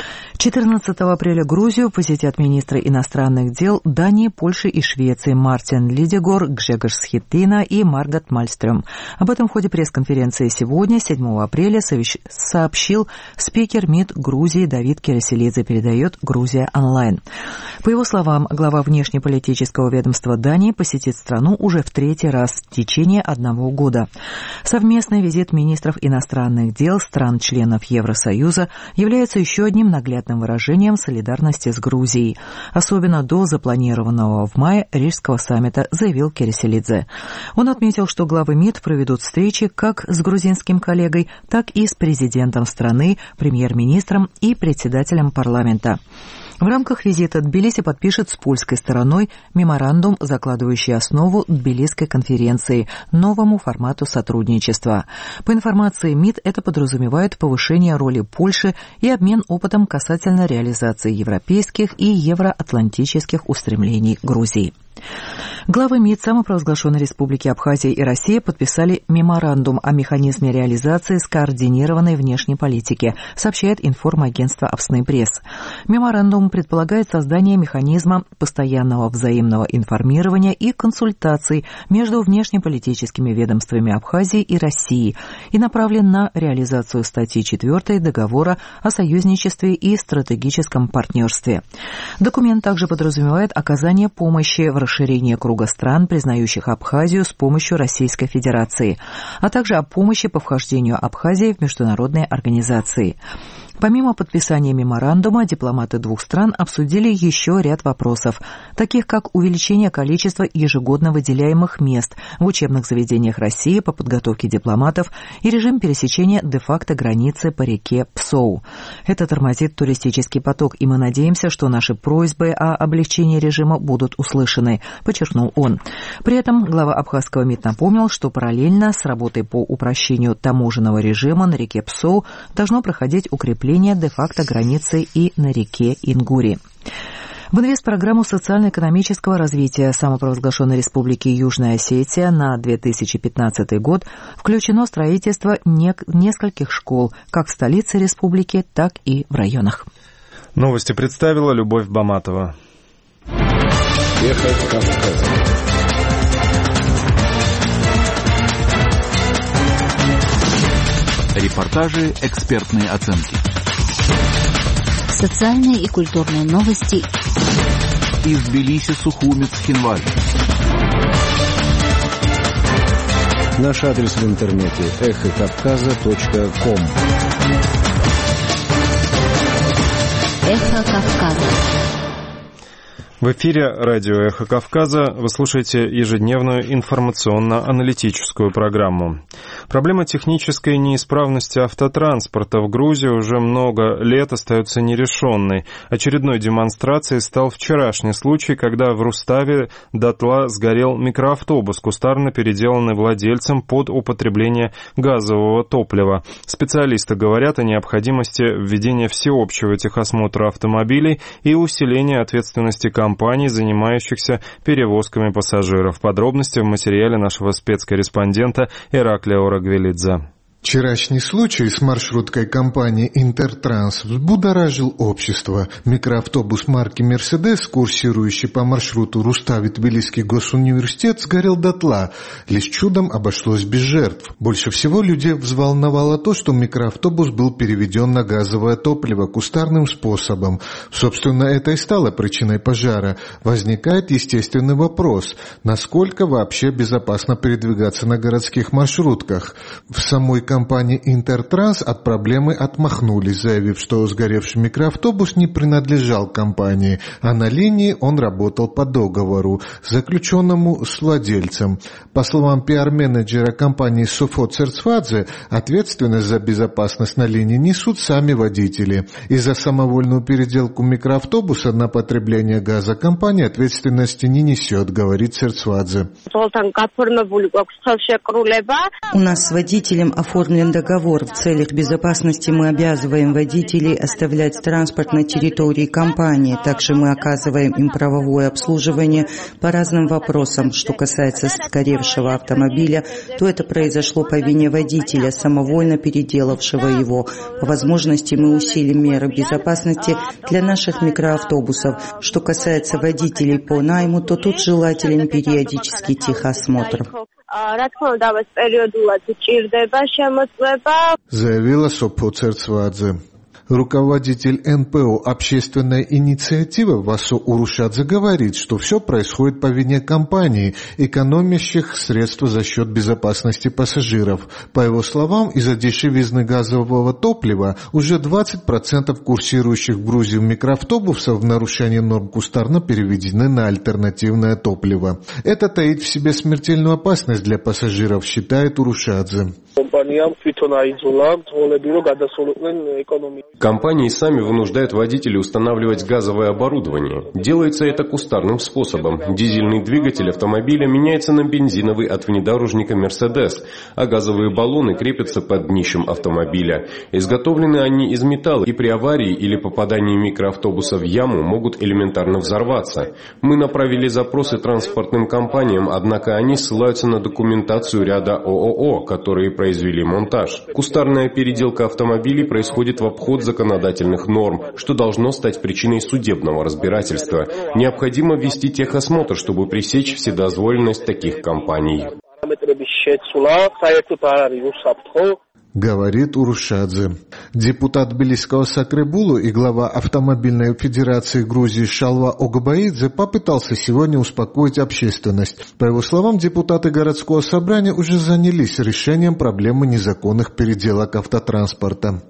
14 апреля Грузию посетят министры иностранных дел Дании, Польши и Швеции Мартин Лидегор, Гжегорж Схитина и Маргот Мальстрём. Об этом в ходе пресс-конференции сегодня, 7 апреля, сообщил спикер МИД Грузии Давид Кереселидзе, передает «Грузия онлайн». По его словам, глава внешнеполитического ведомства Дании посетит страну уже в 3-й раз в течение 1 года. Совместный визит министров иностранных дел стран-членов Евросоюза является еще одним наглядным выражением солидарности с Грузией, особенно до запланированного в мае Рижского саммита, заявил Кереселидзе. Он отметил, что главы МИД проведут встречи как с грузинским коллегой, так и с президентом страны, премьер-министром и председателем парламента. В рамках визита Тбилиси подпишет с польской стороной меморандум, закладывающий основу Тбилисской конференции, новому формату сотрудничества. По информации МИД, это подразумевает повышение роли Польши и обмен опытом касательно реализации европейских и евроатлантических устремлений Грузии. Главы МИД самопровозглашенной Республики Абхазия и Россия подписали меморандум о механизме реализации скоординированной внешней политики, сообщает информагентство Авсны Пресс. Меморандум предполагает создание механизма постоянного взаимного информирования и консультаций между внешнеполитическими ведомствами Абхазии и России и направлен на реализацию статьи 4 Договора о союзничестве и стратегическом партнерстве. Документ также подразумевает оказание помощи в расширение круга стран, признающих Абхазию с помощью Российской Федерации, а также о помощи по вхождению Абхазии в международные организации. Помимо подписания меморандума, дипломаты двух стран обсудили еще ряд вопросов, таких как увеличение количества ежегодно выделяемых мест в учебных заведениях России по подготовке дипломатов и режим пересечения де-факто границы по реке Псоу. Это тормозит туристический поток, и мы надеемся, что наши просьбы о облегчении режима будут услышаны, подчеркнул он. При этом глава абхазского МИД напомнил, что параллельно с работой по упрощению таможенного режима на реке Псоу должно проходить укрепление де-факто границы и на реке Ингури. В инвестпрограмму социально-экономического развития самопровозглашенной Республики Южная Осетия на 2015 год включено строительство нескольких школ, как в столице республики, так и в районах. Новости представила Любовь Баматова. Эхо Кавказа. Репортажи, экспертные оценки. Социальные и культурные новости. из Тбилиси, Сухуми, Цхинваль. Наш адрес в интернете эхокавказа.ком. Эхо Кавказа. В эфире радио «Эхо Кавказа» вы слушаете ежедневную информационно-аналитическую программу. Проблема технической неисправности автотранспорта в Грузии уже много лет остается нерешенной. Очередной демонстрацией стал вчерашний случай, когда в Руставе дотла сгорел микроавтобус, кустарно переделанный владельцем под употребление газового топлива. Специалисты говорят о необходимости введения всеобщего техосмотра автомобилей и усиления ответственности компаний, занимающихся перевозками пассажиров. Подробности в материале нашего спецкорреспондента Ираклия Орагвелидзе. Вчерашний случай с маршруткой компании «Интертранс» взбудоражил общество. Микроавтобус марки «Мерседес», курсирующий по маршруту Рустави-Тбилисский госуниверситет, сгорел дотла. Лишь чудом обошлось без жертв. Больше всего людей взволновало то, что микроавтобус был переведен на газовое топливо кустарным способом. Собственно, это и стало причиной пожара. Возникает естественный вопрос: насколько вообще безопасно передвигаться на городских маршрутках? В самой компании «Интертранс» от проблемы отмахнулись, заявив, что сгоревший микроавтобус не принадлежал компании, а на линии он работал по договору, заключенному с владельцем. По словам пиар-менеджера компании Софо Церцвадзе, ответственность за безопасность на линии несут сами водители. И за самовольную переделку микроавтобуса на потребление газа компания ответственности не несет, говорит Церцвадзе. У нас с водителем оформлен договор. В целях безопасности мы обязываем водителей оставлять транспорт на территории компании. Также мы оказываем им правовое обслуживание по разным вопросам. Что касается сгоревшего автомобиля, то это произошло по вине водителя, самовольно переделавшего его. По возможности мы усилим меры безопасности для наших микроавтобусов. Что касается водителей по найму, то тут желателен периодический техосмотр. Заявила Сопо Церцвадзе. Руководитель НПО «Общественная инициатива» Васо Урушадзе говорит, что все происходит по вине компаний, экономящих средства за счет безопасности пассажиров. По его словам, из-за дешевизны газового топлива уже 20% курсирующих в Грузию микроавтобусов в нарушении норм кустарно переведены на альтернативное топливо. Это таит в себе смертельную опасность для пассажиров, считает Урушадзе. Компании сами вынуждают водителей устанавливать газовое оборудование. Делается это кустарным способом. Дизельный двигатель автомобиля меняется на бензиновый от внедорожника «Мерседес», а газовые баллоны крепятся под днищем автомобиля. Изготовлены они из металла, и при аварии или попадании микроавтобуса в яму могут элементарно взорваться. Мы направили запросы транспортным компаниям, однако они ссылаются на документацию ряда ООО, которые произвели монтаж. Кустарная переделка автомобилей происходит в обход законодательных норм, что должно стать причиной судебного разбирательства. Необходимо ввести техосмотр, чтобы пресечь вседозволенность таких компаний. Говорит Урушадзе. Депутат Тбилисского Сакребулу и глава Автомобильной федерации Грузии Шалва Огбаидзе попытался сегодня успокоить общественность. По его словам, депутаты городского собрания уже занялись решением проблемы незаконных переделок автотранспорта.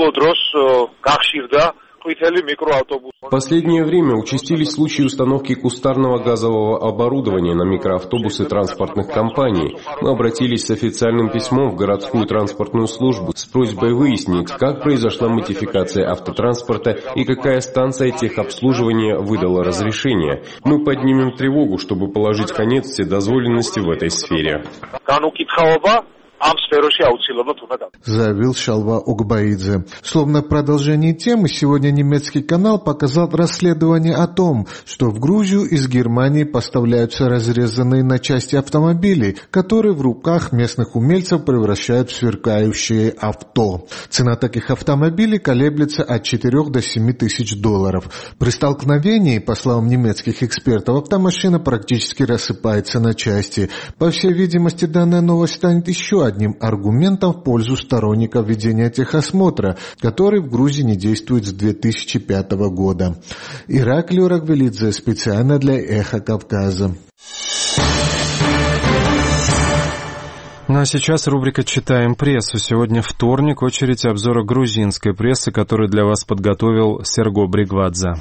В последнее время участились случаи установки кустарного газового оборудования на микроавтобусы транспортных компаний. Мы обратились с официальным письмом в городскую транспортную службу с просьбой выяснить, как произошла модификация автотранспорта и какая станция техобслуживания выдала разрешение. Мы поднимем тревогу, чтобы положить конец вседозволенности в этой сфере. Заявил Шалва Огбаидзе. Словно в продолжении темы, сегодня немецкий канал показал расследование о том, что в Грузию из Германии поставляются разрезанные на части автомобили, которые в руках местных умельцев превращают в сверкающие авто. Цена таких автомобилей колеблется от 4 до 7 тысяч $. При столкновении, по словам немецких экспертов, автомашина практически рассыпается на части. По всей видимости, данная новость станет еще одним аргументом в пользу сторонников введения техосмотра, который в Грузии не действует с 2005 года. Ираклий Рагвелидзе специально для «Эхо Кавказа». Ну а сейчас рубрика «Читаем прессу». Сегодня вторник, очередь обзора грузинской прессы, которую для вас подготовил Серго Бригвадзе.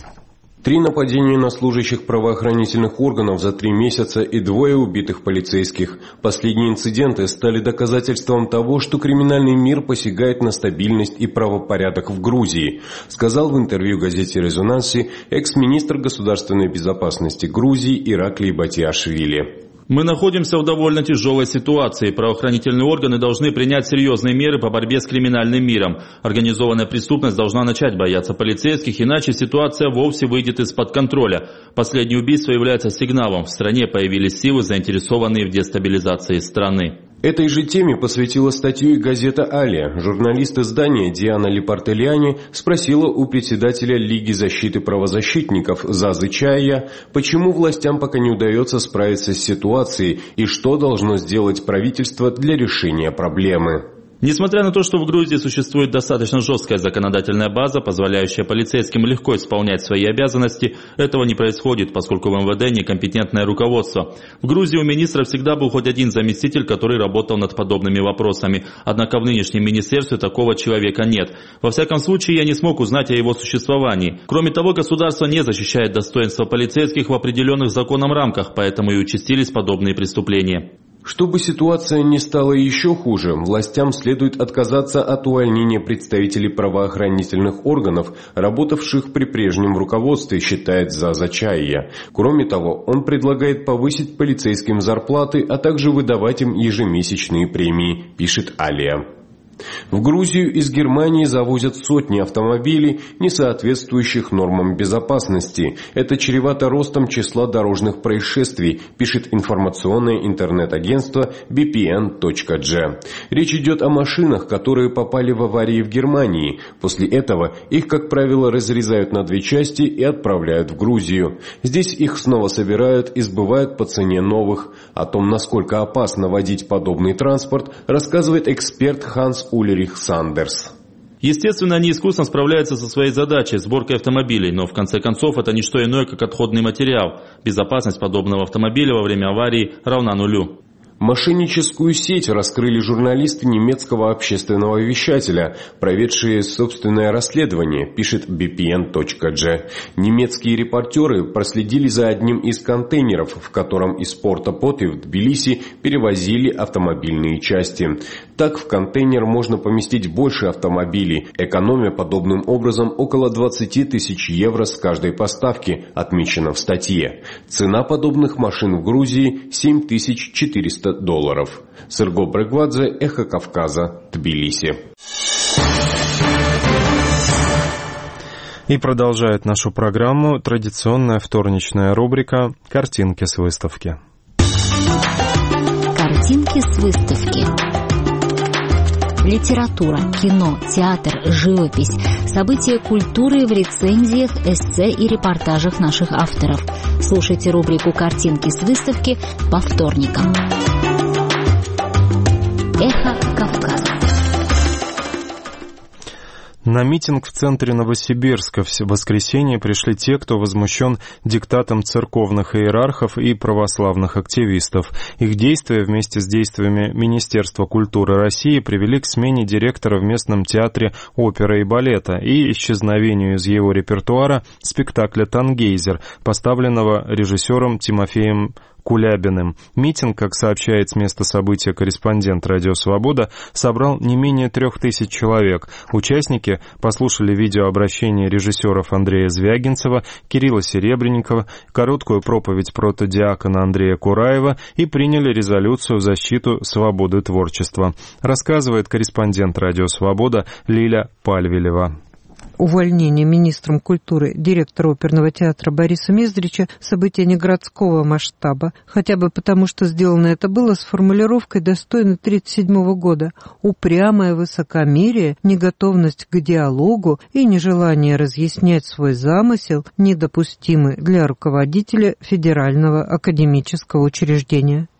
3 нападения на служащих правоохранительных органов за 3 месяца и 2 убитых полицейских. Последние инциденты стали доказательством того, что криминальный мир посягает на стабильность и правопорядок в Грузии, сказал в интервью газете «Резонанси» экс-министр государственной безопасности Грузии Ираклий Батиашвили. Мы находимся в довольно тяжелой ситуации. Правоохранительные органы должны принять серьезные меры по борьбе с криминальным миром. Организованная преступность должна начать бояться полицейских, иначе ситуация вовсе выйдет из-под контроля. Последнее убийство является сигналом. В стране появились силы, заинтересованные в дестабилизации страны. Этой же теме посвятила статью и газета «Алия». Журналист издания Диана Липартельяни спросила у председателя Лиги защиты правозащитников Зазы Чая, почему властям пока не удается справиться с ситуацией и что должно сделать правительство для решения проблемы. Несмотря на то, что в Грузии существует достаточно жесткая законодательная база, позволяющая полицейским легко исполнять свои обязанности, этого не происходит, поскольку в МВД некомпетентное руководство. В Грузии у министра всегда был хоть один заместитель, который работал над подобными вопросами, однако в нынешнем министерстве такого человека нет. Во всяком случае, я не смог узнать о его существовании. Кроме того, государство не защищает достоинство полицейских в определенных законом рамках, поэтому и участились подобные преступления. Чтобы ситуация не стала еще хуже, властям следует отказаться от увольнения представителей правоохранительных органов, работавших при прежнем руководстве, считает Заза Чайя. Кроме того, он предлагает повысить полицейским зарплаты, а также выдавать им ежемесячные премии, пишет Алия. В Грузию из Германии завозят сотни автомобилей, не соответствующих нормам безопасности. Это чревато ростом числа дорожных происшествий, пишет информационное интернет-агентство bpn.g. Речь идет о машинах, которые попали в аварии в Германии. После этого их, как правило, разрезают на 2 части и отправляют в Грузию. Здесь их снова собирают и сбывают по цене новых. О том, насколько опасно водить подобный транспорт, рассказывает эксперт Ханс Ульрих Сандерс. Естественно, они искусно справляются со своей задачей – сборкой автомобилей, но в конце концов это не что иное, как отходный материал. Безопасность подобного автомобиля во время аварии равна нулю. Мошенническую сеть раскрыли журналисты немецкого общественного вещателя, проведшие собственное расследование, пишет bpn.g. Немецкие репортеры проследили за одним из контейнеров, в котором из порта Поты в Тбилиси перевозили автомобильные части. Так в контейнер можно поместить больше автомобилей, экономя подобным образом около 20 тысяч евро с каждой поставки, отмечено в статье. Цена подобных машин в Грузии – $7400. Серго Бригвадзе, Эхо Кавказа, Тбилиси. И продолжает нашу программу традиционная вторничная рубрика «Картинки с выставки». Картинки с выставки. Литература, кино, театр, живопись, события культуры в рецензиях, эссе и репортажах наших авторов. Слушайте рубрику «Картинки с выставки» по вторникам. Эхо Кавказа. На митинг в центре Новосибирска в воскресенье пришли те, кто возмущен диктатом церковных иерархов и православных активистов. Их действия вместе с действиями Министерства культуры России привели к смене директора в местном театре оперы и балета и исчезновению из его репертуара спектакля «Тангейзер», поставленного режиссером Тимофеем Кулябиным. Митинг, как сообщает с места события корреспондент «Радио Свобода», собрал не менее 3000 человек. Участники послушали видеообращение режиссеров Андрея Звягинцева, Кирилла Серебренникова, короткую проповедь протодиакона Андрея Кураева и приняли резолюцию в защиту свободы творчества. Рассказывает корреспондент «Радио Свобода» Лиля Пальвелева. Увольнение министром культуры директора оперного театра Бориса Мездрича – событие не городского масштаба, хотя бы потому, что сделано это было с формулировкой, достойной 1937 года. Упрямое высокомерие, неготовность к диалогу и нежелание разъяснять свой замысел недопустимы для руководителя федерального академического учреждения.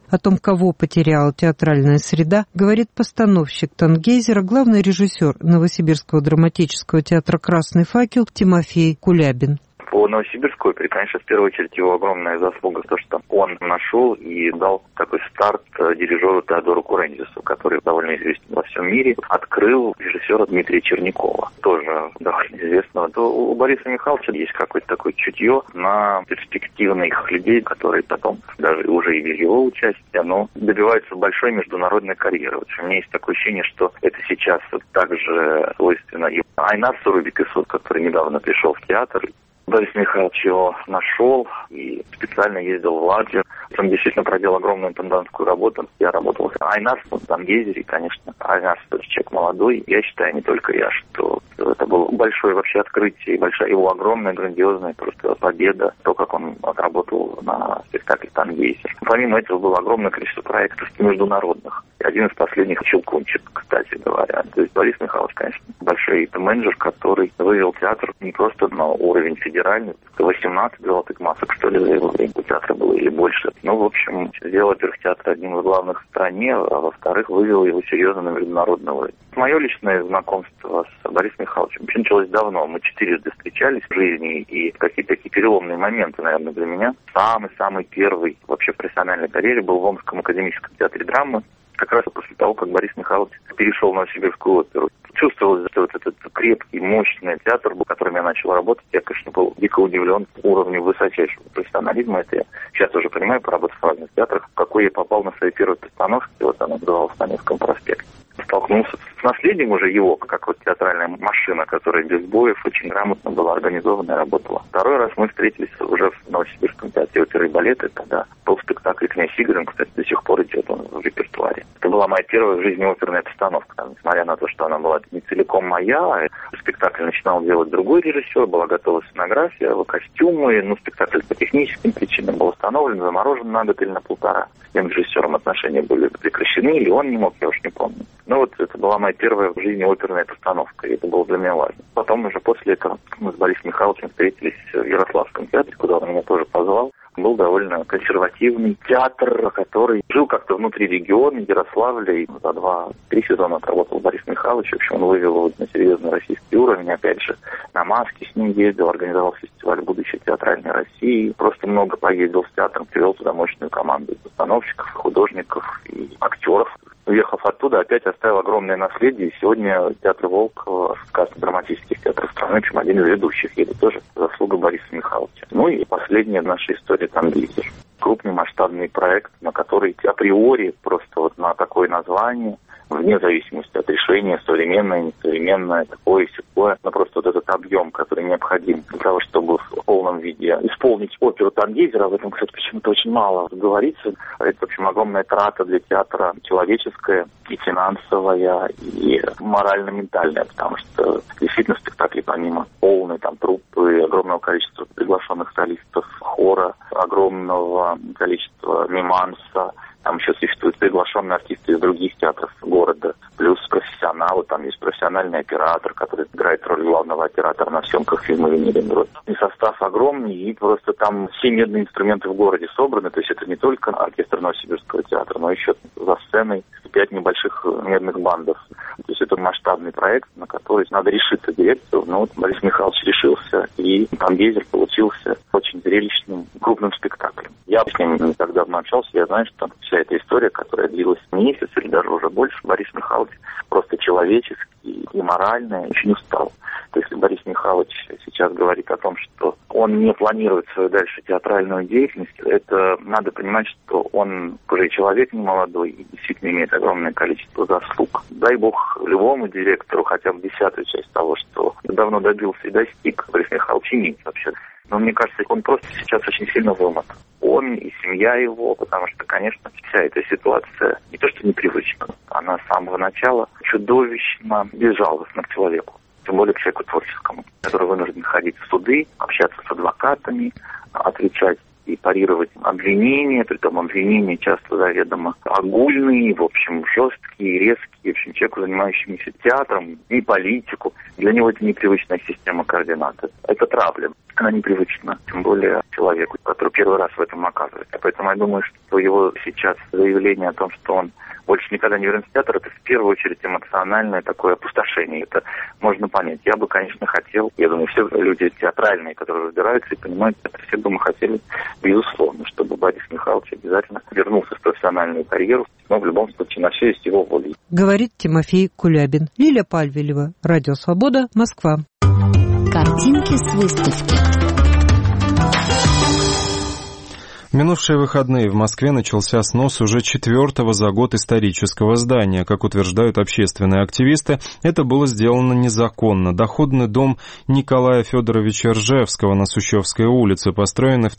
О том, кого потеряла театральная среда, говорит постановщик «Тангейзера», главный режиссер Новосибирского драматического театра «Красный факел» Тимофей Кулябин. По Новосибирской опере, конечно, в первую очередь его огромная заслуга в том, что он нашел и дал такой старт дирижеру Теодору Курензису, который довольно известен во всем мире, открыл режиссера Дмитрия Чернякова, тоже довольно известного. То у Бориса Михайловича есть какое-то такое чутье на перспективных людей, которые потом, даже уже и без его участия, но добиваются большой международной карьеры. Вот у меня есть такое ощущение, что это сейчас вот также свойственно и Айнасу Рубикесу, который недавно пришел в театр. Борис Михайлович его нашел и специально ездил в Латвию. Он действительно проделал огромную интендантскую работу. Я работал с Айнасом в Тангейзере, конечно. Айнас – человек молодой. Я считаю, не только я, что это было большое вообще открытие, большая его огромная, грандиозная просто победа. То, как он отработал на спектакле «Тангейзер». Помимо этого было огромное количество проектов международных. И один из последних «Щелкунчик», кстати говоря. То есть Борис Михайлович, конечно, большой менеджер, который вывел театр не просто на уровень федеральный, 18 золотых масок, что ли, за его время у театра было или больше. Ну, в общем, сделал, во-первых, театр одним из главных в стране, а во-вторых, вывел его серьезно на международный уровень. Мое личное знакомство с Борисом Михайловичем вообще началось давно. Мы 4 встречались в жизни, и какие-то такие переломные моменты, наверное, для меня. Самый первый вообще в профессиональной карьере был в Омском академическом театре драмы, как раз после того, как Борис Михайлович перешел в Новосибирскую оперу. Чувствовалось, что вот этот крепкий, мощный театр, в котором я начал работать, я, конечно, был дико удивлен уровню высочайшего профессионализма. Это я сейчас уже понимаю, поработав в разных театрах, в какой я попал на своей первой постановке, вот она называлась на Невском проспекте. Столкнулся с наследием уже его, как вот театральная машина, которая без боев очень грамотно была организована и работала. Второй раз мы встретились уже в Новосибирском театре оперы и балета, когда был спектакль «Князь Игорь», кстати, до сих пор идет он в репертуаре. Это была моя первая в жизни оперная постановка. Там, несмотря на то, что она была не целиком моя, спектакль начинал делать другой режиссер, была готова сценография, костюмы, но спектакль по техническим причинам был остановлен, заморожен на год или на полтора. С тем режиссером отношения были прекращены, или он не мог, я уж не помню. Но вот это была моя первая в жизни оперная постановка, и это было для меня важно. Потом уже после этого мы с Борисом Михайловичем встретились в Ярославском театре, куда он меня тоже позвал. Был довольно консервативный театр, который жил как-то внутри региона Ярославля, и за 2-3 сезона отработал Борис Михайлович. В общем, он вывел его на серьезный российский уровень. Опять же, на маске с ним ездил, организовал фестиваль «Будущее театральной России». Просто много поездил с театром, привел туда мощную команду постановщиков, художников и актеров. Уехав оттуда, опять оставил огромное наследие. И сегодня театр «Волк» в касте драматических театров страны, в общем, один из ведущих. И это тоже заслуга Бориса Михайловича. Ну и последняя наша история «Тангейзер». Крупный масштабный проект, на который априори просто вот на такое название, вне зависимости от решения, современное, несовременное, такое-сякое, но просто вот этот объем, который необходим для того, чтобы в полном виде исполнить оперу «Тангейзера». Об этом, кстати, почему-то очень мало говорится. Это, в общем, огромная трата для театра, человеческая и финансовая, и морально-ментальная, потому что действительно в спектакле помимо полной там труппы, огромного количества приглашенных солистов, хора, огромного количества миманса, там еще существуют приглашенные артисты из других театров города, плюс профессионалы, там есть профессиональный оператор, который играет роль главного оператора на съемках фильма «Венерин». И состав огромный, и просто там все медные инструменты в городе собраны, то есть это не только оркестр Новосибирского театра, но еще за сценой 5 небольших медных бандов. То есть это масштабный проект, на который надо решиться дирекцию, но вот Борис Михайлович решился, и «Тангейзер» получился очень зрелищным, крупным спектаклем. Я с ним не так давно общался, я знаю, что вся эта история, которая длилась месяц или даже уже больше, Борис Михайлович просто человечески и морально очень устал. То есть Борис Михайлович сейчас говорит о том, что он не планирует свою дальше театральную деятельность, это надо понимать, что он уже человек не молодой и действительно имеет огромное количество заслуг. Дай бог любому директору хотя бы 10-ю часть того, что давно добился и достиг, Борис Михайлович имеет вообще. Но мне кажется, он просто сейчас очень сильно вымотан. Он и семья его, потому что, конечно, вся эта ситуация не то что непривычна, она с самого начала чудовищно безжалостна к человеку. Тем более к человеку творческому, который вынужден ходить в суды, общаться с адвокатами, отвечать и парировать обвинения, притом обвинения часто заведомо огульные, в общем, жесткие, резкие, в общем, человеку, занимающемуся театром, и политику. Для него это непривычная система координат. Это травля. Она непривычна, тем более человеку, который первый раз в этом оказывается. Поэтому я думаю, что его сейчас заявление о том, что он больше никогда не вернется в театр, это в первую очередь эмоциональное такое опустошение. Это можно понять. Я бы, конечно, хотел, я думаю, все люди театральные, которые разбираются и понимают, это все бы мы хотели, безусловно, чтобы Борис Михайлович обязательно вернулся в профессиональную карьеру, но в любом случае на все есть его воля. Говорит Тимофей Кулябин. Лилия Пальвелева, Радио Свобода, Москва. Картинки с выставки. В минувшие выходные в Москве начался снос уже 4-го за год исторического здания. Как утверждают общественные активисты, это было сделано незаконно. Доходный дом Николая Федоровича Ржевского на Сущевской улице, построенный в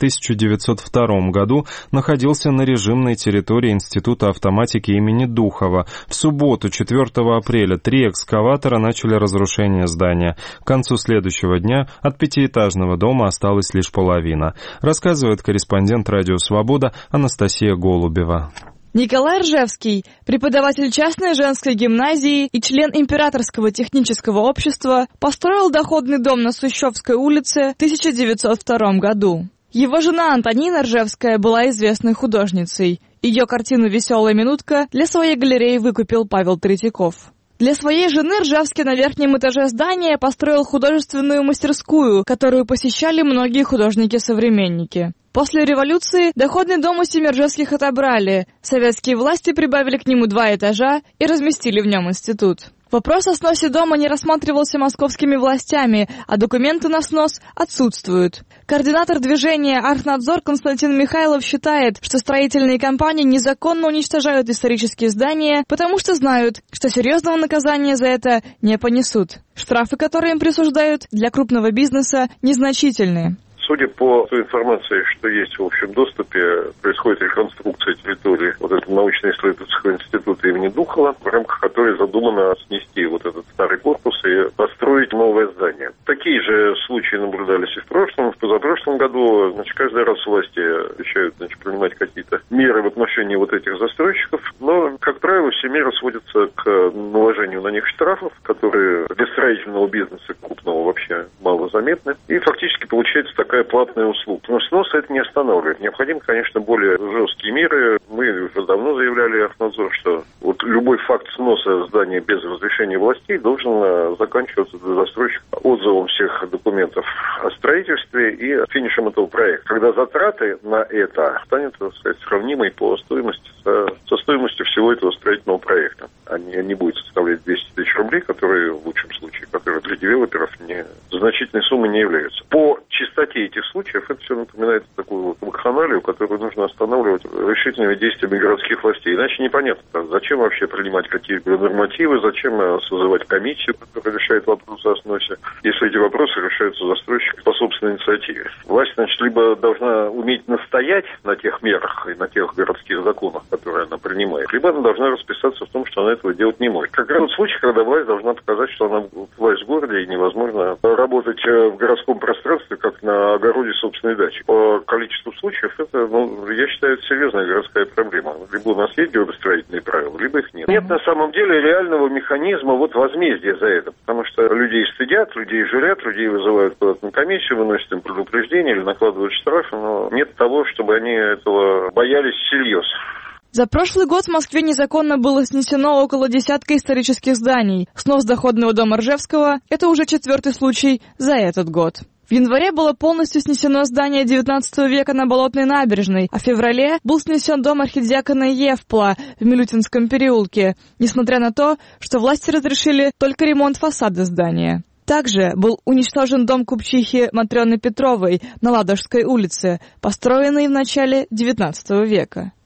1902 году, находился на режимной территории Института автоматики имени Духова. В субботу, 4 апреля, 3 экскаватора начали разрушение здания. К концу следующего дня от пятиэтажного дома осталась лишь половина. Рассказывает корреспондент «Радио Свобода» Анастасия Голубева. Николай Ржевский, преподаватель частной женской гимназии и член Императорского технического общества, построил доходный дом на Сущевской улице в 1902 году. Его жена Антонина Ржевская была известной художницей. Ее картину «Веселая минутка» для своей галереи выкупил Павел Третьяков. Для своей жены Ржевский на верхнем этаже здания построил художественную мастерскую, которую посещали многие художники-современники. После революции доходный дом у семьи Ржевских отобрали. Советские власти прибавили к нему 2 этажа и разместили в нем институт. Вопрос о сносе дома не рассматривался московскими властями, а документы на снос отсутствуют. Координатор движения «Архнадзор» Константин Михайлов считает, что строительные компании незаконно уничтожают исторические здания, потому что знают, что серьезного наказания за это не понесут. Штрафы, которые им присуждают, для крупного бизнеса незначительные. Судя по той информации, что есть в общем доступе, происходит реконструкция территории вот этого научно-исследовательского института имени Духова, в рамках которой задумано снести вот этот старый корпус и построить новое здание. Такие же случаи наблюдались и в прошлом, в позапрошлом году. Каждый раз власти обещают принимать какие-то меры в отношении вот этих застройщиков, но, как правило, все меры сводятся к наложению на них штрафов, которые для строительного бизнеса крупного вообще мало заметны, и фактически получается такая платная услуга. Но снос это не останавливает. Необходимы, конечно, более жесткие меры. Мы уже давно заявляли Архнадзор, что вот любой факт сноса здания без разрешения властей должен заканчиваться для застройщика отзывом всех документов о строительстве и финишем этого проекта. Когда затраты на это станут, так сказать, сравнимой по стоимости со стоимостью всего этого строительного проекта. Они не будут составлять 200 тысяч рублей, которые в лучшем случае, которые для девелоперов значительной суммой не являются. По чистоте этих случаев это все напоминает такую вакханалию, которую нужно останавливать решительными действиями городских властей. Иначе непонятно, зачем вообще принимать какие-то нормативы, зачем созывать комиссию, которая решает вопросы о сносе, если эти вопросы решаются застройщиком по собственной инициативе. Власть, значит, либо должна уметь настоять на тех мерах и на тех городских законах, которые она принимает, либо она должна расписаться в том, что она этого делать не может. Как раз тот случай, когда власть должна показать, что она власть в городе и невозможно работать в городском пространстве, как на огороде собственной дачи. По количеству случаев это, я считаю, это серьезная городская проблема. Либо у нас есть градостроительные правила, либо их нет. Нет на самом деле реального механизма возмездия за это, потому что людей стыдят, людей журят, людей вызывают куда-то на комиссию, выносят им предупреждение или накладывают штрафы, но нет того, чтобы они этого боялись всерьез. За прошлый год в Москве незаконно было снесено около десятка исторических зданий. Снос доходного дома Ржевского – это уже 4-й случай за этот год. В январе было полностью снесено здание XIX века на Болотной набережной, а в феврале был снесен дом архидиакона Евпла в Милютинском переулке, несмотря на то, что власти разрешили только ремонт фасада здания. Также был уничтожен дом купчихи Матрёны Петровой на Ладожской улице, построенный в начале XIX века.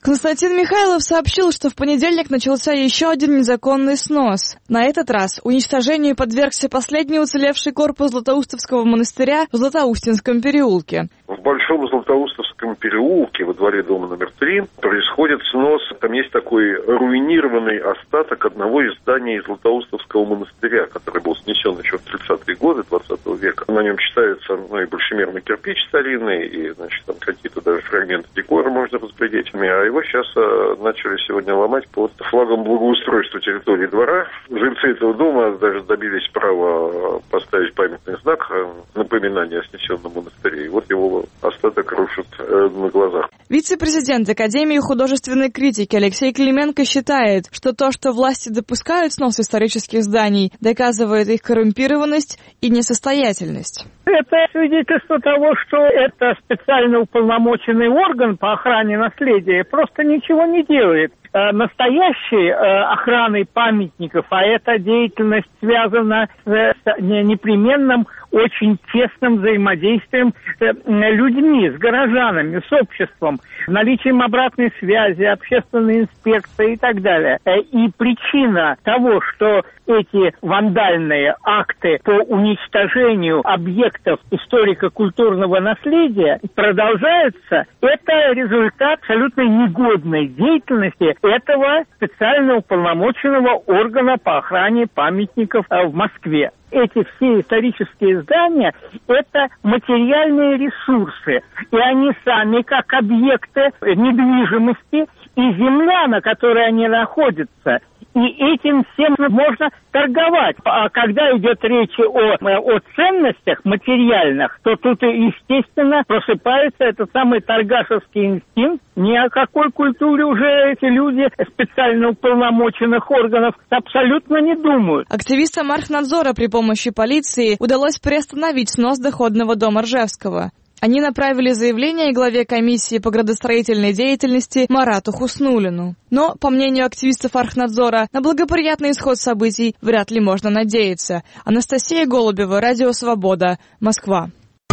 Константин Михайлов сообщил, что в понедельник начался еще один незаконный снос. На этот раз уничтожению подвергся последний уцелевший корпус Златоустовского монастыря в Златоустинском переулке. В Большом Златоустовском переулке во дворе дома номер 3 происходит снос. Там есть такой руинированный остаток одного из зданий Златоустовского монастыря, который был снесен еще в 30-е годы 20 века. На нем читается и большемерный кирпич старинный, и, значит, там какие-то даже фрагменты декора можно разглядеть. А его сейчас начали сегодня ломать под флагом благоустройства территории двора. Жильцы этого дома даже добились права поставить памятный знак напоминания о снесенном монастыре. И вот его остаток рушат на глазах. Вице-президент Академии художественной критики Алексей Клименко считает, что то, что власти допускают снос исторических зданий, доказывает их коррумпированность и несостоятельность. Это свидетельство того, что это специально уполномоченный орган по охране наследия просто ничего не делает. Настоящей охраной памятников, а эта деятельность связана с непременным, очень тесным взаимодействием с людьми, с горожанами, с обществом, наличием обратной связи, общественной инспекции и так далее. И причина того, что эти вандальные акты по уничтожению объектов историко-культурного наследия продолжаются, это результат абсолютно негодной деятельности этого специально уполномоченного органа по охране памятников в Москве. Эти все исторические здания – это материальные ресурсы, и они сами как объекты недвижимости и земля, на которой они находятся. И этим всем можно торговать. А когда идет речь о ценностях материальных, то тут, естественно, просыпается этот самый торгашевский инстинкт. Ни о какой культуре уже эти люди специально уполномоченных органов абсолютно не думают. Активистам Архнадзора при помощи полиции удалось приостановить снос доходного дома Ржевского. Они направили заявление главе комиссии по градостроительной деятельности Марату Хуснуллину. Но, по мнению активистов Архнадзора, на благоприятный исход событий вряд ли можно надеяться. Анастасия Голубева, Радио Свобода, Москва.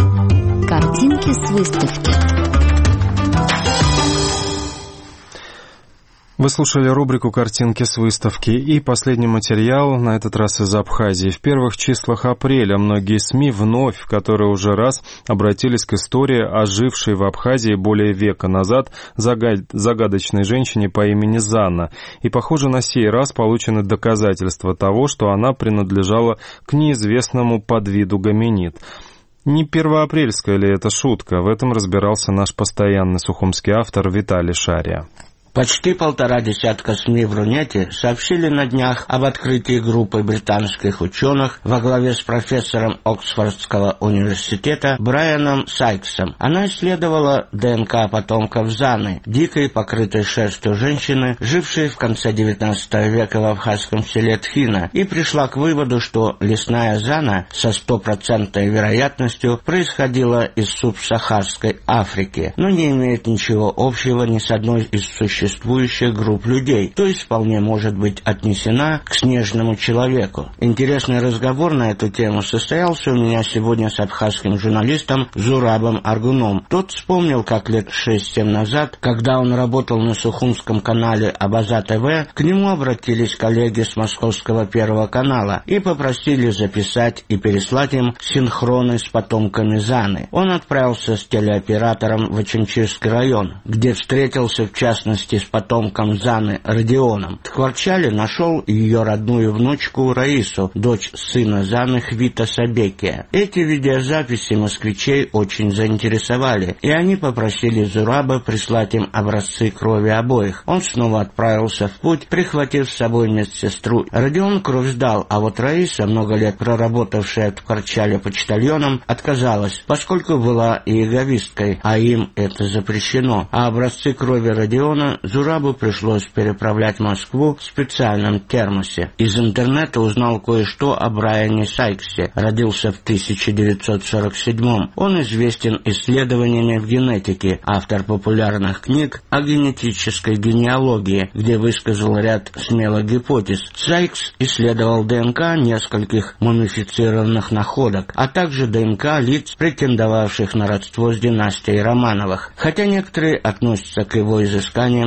Картинки с выставки. Вы слушали рубрику «Картинки с выставки» и последний материал, на этот раз из Абхазии. В первых числах апреля многие СМИ вновь, в который уже раз, обратились к истории, ожившей в Абхазии более века назад загадочной женщине по имени Занна. И, похоже, на сей раз получены доказательства того, что она принадлежала к неизвестному подвиду гоминид. Не первоапрельская ли это шутка? В этом разбирался наш постоянный сухумский автор Виталий Шария. Почти 1,5 десятка СМИ в Рунете сообщили на днях об открытии группы британских ученых во главе с профессором Оксфордского университета Брайаном Сайксом. Она исследовала ДНК потомков Заны, дикой, покрытой шерстью женщины, жившей в конце XIX века в абхазском селе Тхина, и пришла к выводу, что лесная Зана со 100% вероятностью происходила из субсахарской Африки, но не имеет ничего общего ни с одной из существующих групп людей, то есть вполне может быть отнесена к снежному человеку. Интересный разговор на эту тему состоялся у меня сегодня с абхазским журналистом Зурабом Аргуном. Тот вспомнил, как лет 6-7 назад, когда он работал на сухумском канале Абаза ТВ, к нему обратились коллеги с московского Первого канала и попросили записать и переслать им синхроны с потомками Заны. Он отправился с телеоператором в Оченчирский район, где встретился в частности с потомком Заны Родионом. В Тхварчале нашел ее родную внучку Раису, дочь сына Заны Хвита Сабекия. Эти видеозаписи москвичей очень заинтересовали, и они попросили Зураба прислать им образцы крови обоих. Он снова отправился в путь, прихватив с собой медсестру. Родион кровь сдал, а вот Раиса, много лет проработавшая в Тхварчале почтальоном, отказалась, поскольку была иеговисткой, а им это запрещено. А образцы крови Родиона Зурабу пришлось переправлять в Москву в специальном термосе. Из интернета узнал кое-что о Брайане Сайксе. Родился в 1947-м. Он известен исследованиями в генетике, автор популярных книг о генетической генеалогии, где высказал ряд смелых гипотез. Сайкс исследовал ДНК нескольких мумифицированных находок, а также ДНК лиц, претендовавших на родство с династией Романовых. Хотя некоторые относятся к его изысканиям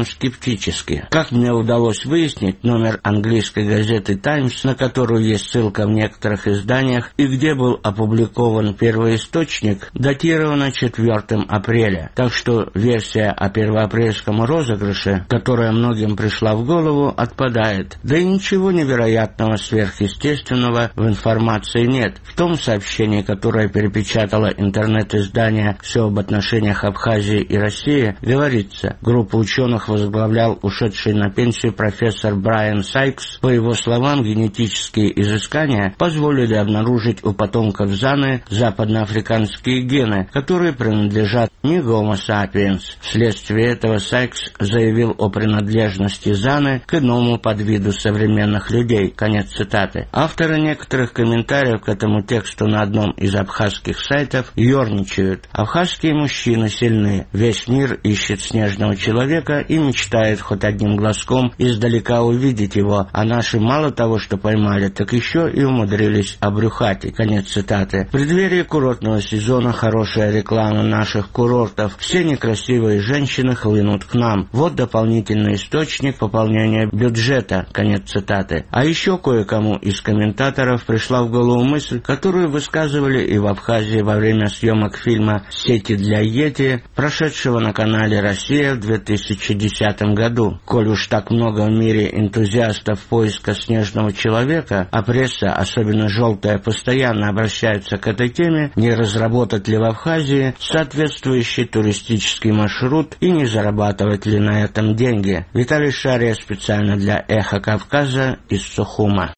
скептически. Как мне удалось выяснить, номер английской газеты «Таймс», на которую есть ссылка в некоторых изданиях и где был опубликован первоисточник, датировано 4 апреля. Так что версия о первоапрельском розыгрыше, которая многим пришла в голову, отпадает. Да и ничего невероятного, сверхъестественного в информации нет. В том сообщении, которое перепечатало интернет-издание «Все об отношениях Абхазии и России», говорится, группу ученых возглавлял ушедший на пенсию профессор Брайан Сайкс. По его словам, генетические изыскания позволили обнаружить у потомков Заны западноафриканские гены, которые принадлежат не Homo sapiens. Вследствие этого Сайкс заявил о принадлежности Заны к иному подвиду современных людей. Конец цитаты. Авторы некоторых комментариев к этому тексту на одном из абхазских сайтов ерничают. Абхазские мужчины сильны. Весь мир ищет снежного человека и мечтает хоть одним глазком издалека увидеть его, а наши мало того, что поймали, так еще и умудрились обрюхатить. Конец цитаты. В преддверии курортного сезона хорошая реклама наших курортов. Все некрасивые женщины хлынут к нам. Вот дополнительный источник пополнения бюджета. Конец цитаты. А еще кое-кому из комментаторов пришла в голову мысль, которую высказывали и в Абхазии во время съемок фильма «Сети для Йети», прошедшего на канале «Россия» в 2010 году. Коль уж так много в мире энтузиастов поиска снежного человека, а пресса, особенно желтая, постоянно обращается к этой теме, не разработать ли в Абхазии соответствующий туристический маршрут и не зарабатывать ли на этом деньги. Виталий Шария специально для «Эхо Кавказа» из Сухума.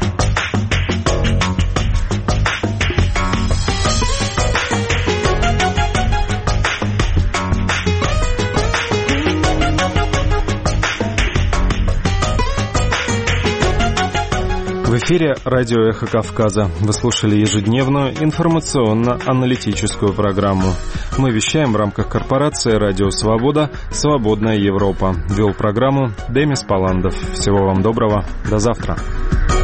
В эфире радио «Эхо Кавказа». Вы слушали ежедневную информационно-аналитическую программу. Мы вещаем в рамках корпорации «Радио Свобода», «Свободная Европа». Вел программу Демис Паландов. Всего вам доброго. До завтра.